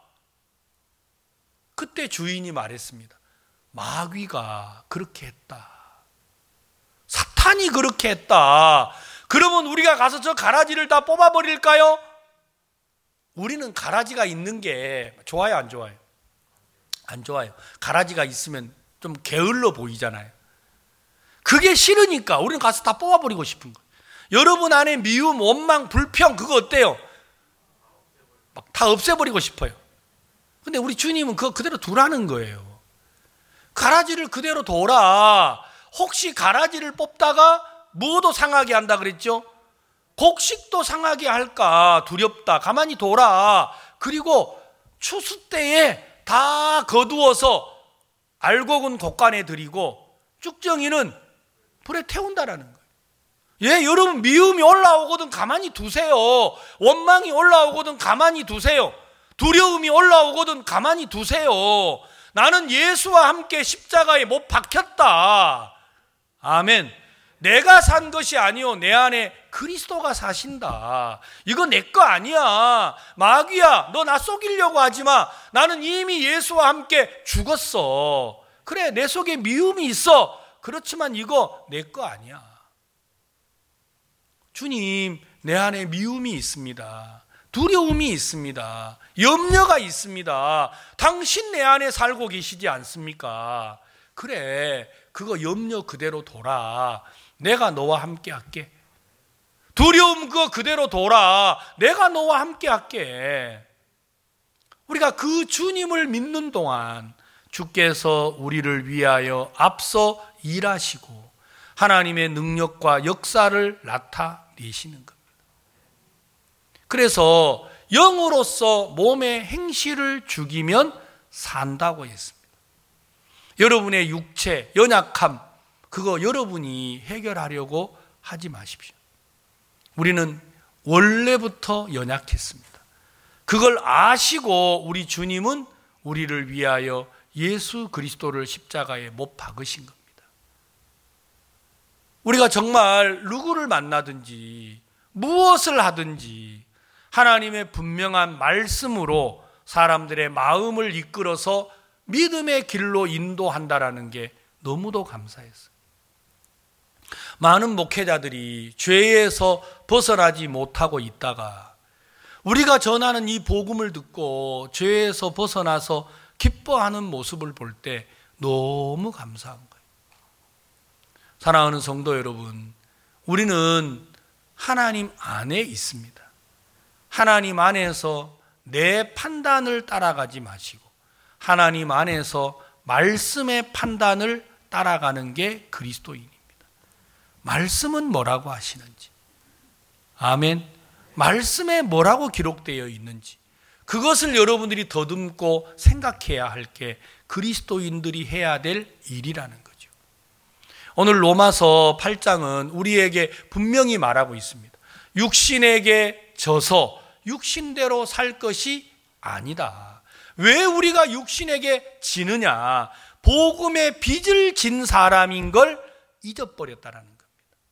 [SPEAKER 1] 그때 주인이 말했습니다. 마귀가 그렇게 했다. 사탄이 그렇게 했다. 그러면 우리가 가서 저 가라지를 다 뽑아버릴까요? 우리는 가라지가 있는 게 좋아요, 안 좋아요? 안 좋아요. 가라지가 있으면 좀 게을러 보이잖아요. 그게 싫으니까 우리는 가서 다 뽑아버리고 싶은 거예요. 여러분 안에 미움, 원망, 불평 그거 어때요? 막 다 없애버리고 싶어요. 근데 우리 주님은 그거 그대로 두라는 거예요. 가라지를 그대로 둬라. 혹시 가라지를 뽑다가 뭐도 상하게 한다 그랬죠? 곡식도 상하게 할까 두렵다. 가만히 둬라. 그리고 추수 때에 다 거두어서 알곡은 곡간에 들이고 쭉정이는 불에 태운다라는 거예요. 예, 여러분 미움이 올라오거든 가만히 두세요. 원망이 올라오거든 가만히 두세요. 두려움이 올라오거든 가만히 두세요. 나는 예수와 함께 십자가에 못 박혔다. 아멘. 내가 산 것이 아니요 내 안에 그리스도가 사신다. 이거 내 거 아니야. 마귀야, 너 나 속이려고 하지 마. 나는 이미 예수와 함께 죽었어. 그래, 내 속에 미움이 있어. 그렇지만 이거 내 거 아니야. 주님, 내 안에 미움이 있습니다. 두려움이 있습니다. 염려가 있습니다. 당신 내 안에 살고 계시지 않습니까? 그래, 그거 염려 그대로 둬라. 내가 너와 함께 할게. 두려움 그거 그대로 둬라. 내가 너와 함께 할게. 우리가 그 주님을 믿는 동안 주께서 우리를 위하여 앞서 일하시고 하나님의 능력과 역사를 나타내시는 겁니다. 그래서 영으로서 몸의 행실을 죽이면 산다고 했습니다. 여러분의 육체, 연약함, 그거 여러분이 해결하려고 하지 마십시오. 우리는 원래부터 연약했습니다. 그걸 아시고 우리 주님은 우리를 위하여 예수 그리스도를 십자가에 못 박으신 겁니다. 우리가 정말 누구를 만나든지 무엇을 하든지 하나님의 분명한 말씀으로 사람들의 마음을 이끌어서 믿음의 길로 인도한다라는 게 너무도 감사했어요. 많은 목회자들이 죄에서 벗어나지 못하고 있다가 우리가 전하는 이 복음을 듣고 죄에서 벗어나서 기뻐하는 모습을 볼 때 너무 감사한 거예요. 사랑하는 성도 여러분, 우리는 하나님 안에 있습니다. 하나님 안에서 내 판단을 따라가지 마시고 하나님 안에서 말씀의 판단을 따라가는 게 그리스도인입니다. 말씀은 뭐라고 하시는지, 아멘. 말씀에 뭐라고 기록되어 있는지 그것을 여러분들이 더듬고 생각해야 할 게 그리스도인들이 해야 될 일이라는 거죠. 오늘 로마서 8장은 우리에게 분명히 말하고 있습니다. 육신에게 져서 육신대로 살 것이 아니다. 왜 우리가 육신에게 지느냐? 복음의 빚을 진 사람인 걸 잊어버렸다라는 겁니다.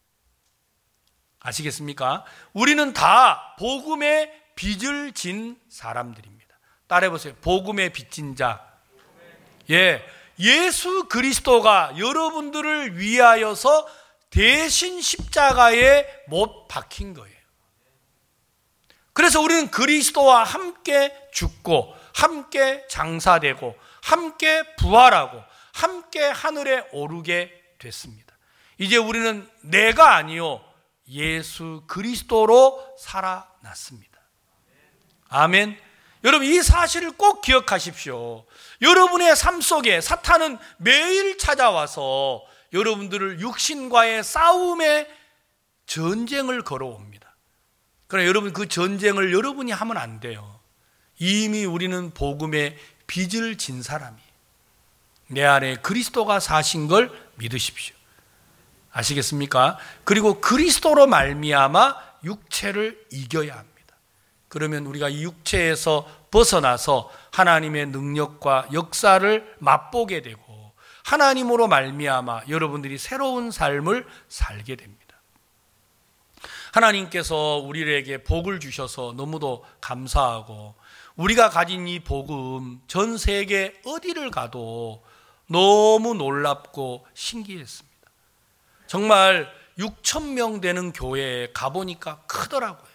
[SPEAKER 1] 아시겠습니까? 우리는 다 복음의 빚을 진 사람들입니다. 따라해보세요. 복음의 빚진 자. 예, 예수 그리스도가 여러분들을 위하여서 대신 십자가에 못 박힌 거예요. 그래서 우리는 그리스도와 함께 죽고 함께 장사되고 함께 부활하고 함께 하늘에 오르게 됐습니다. 이제 우리는 내가 아니요 예수 그리스도로 살아났습니다. 아멘. 여러분 이 사실을 꼭 기억하십시오. 여러분의 삶 속에 사탄은 매일 찾아와서 여러분들을 육신과의 싸움의 전쟁을 걸어옵니다. 그러나 여러분 그 전쟁을 여러분이 하면 안 돼요. 이미 우리는 복음의 빚을 진 사람이에요. 내 안에 그리스도가 사신 걸 믿으십시오. 아시겠습니까? 그리고 그리스도로 말미암아 육체를 이겨야 합니다. 그러면 우리가 이 육체에서 벗어나서 하나님의 능력과 역사를 맛보게 되고 하나님으로 말미암아 여러분들이 새로운 삶을 살게 됩니다. 하나님께서 우리에게 복을 주셔서 너무도 감사하고 우리가 가진 이 복음 전 세계 어디를 가도 너무 놀랍고 신기했습니다. 정말 6,000명 되는 교회에 가보니까 크더라고요.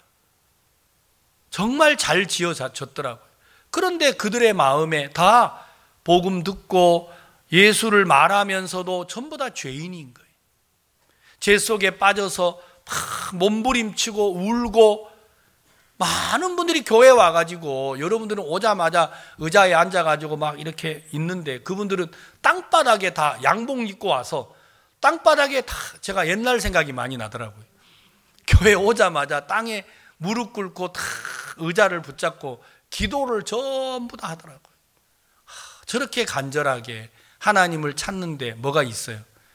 [SPEAKER 1] 정말 잘 지어졌더라고요. 그런데 그들의 마음에 다 복음 듣고 예수를 말하면서도 전부 다 죄인인 거예요. 죄 속에 빠져서 막 몸부림치고 울고 많은 분들이 교회에 와가지고 여러분들은 오자마자 의자에 앉아가지고 막 이렇게 있는데 그분들은 땅바닥에 다 양복 입고 와서 땅바닥에 다 제가 옛날 생각이 많이 나더라고요. 교회 오자마자 땅에 무릎 꿇고 다 의자를 붙잡고 기도를 전부 다 하더라고요. 저렇게 간절하게 하나님을 찾는데 뭐가 있어요?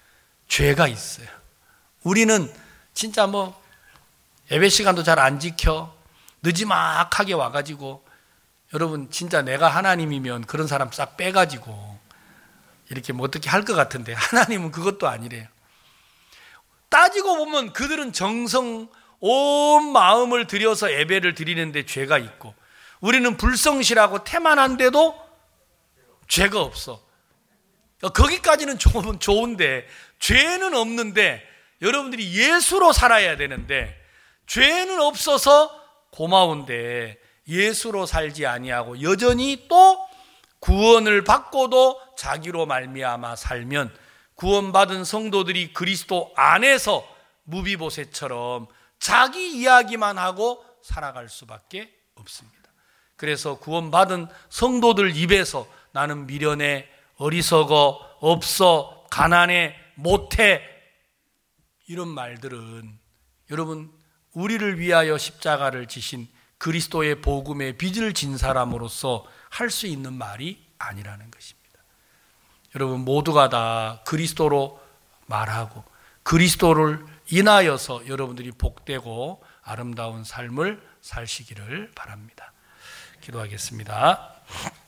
[SPEAKER 1] 죄가 있어요. 우리는 진짜 예배 시간도 잘 안 지켜 느지막하게 와가지고, 여러분 진짜 내가 하나님이면 그런 사람 싹 빼가지고 이렇게 어떻게 할 것 같은데, 하나님은 그것도 아니래요. 따지고 보면 그들은 정성 온 마음을 들여서 예배를 드리는데 죄가 있고, 우리는 불성실하고 태만한데도 죄가 없어. 거기까지는 좋은데 죄는 없는데, 여러분들이 예수로 살아야 되는데 죄는 없어서 고마운데 예수로 살지 아니하고 여전히 또 구원을 받고도 자기로 말미암아 살면, 구원받은 성도들이 그리스도 안에서 무비보셋처럼 자기 이야기만 하고 살아갈 수밖에 없습니다. 그래서 구원받은 성도들 입에서 나는 미련해, 어리석어, 없어, 가난해, 못해, 이런 말들은 여러분 우리를 위하여 십자가를 지신 그리스도의 복음의 빚을 진 사람으로서 할 수 있는 말이 아니라는 것입니다. 여러분 모두가 다 그리스도로 말하고 그리스도를 인하여서 여러분들이 복되고 아름다운 삶을 사시기를 바랍니다. 기도하겠습니다.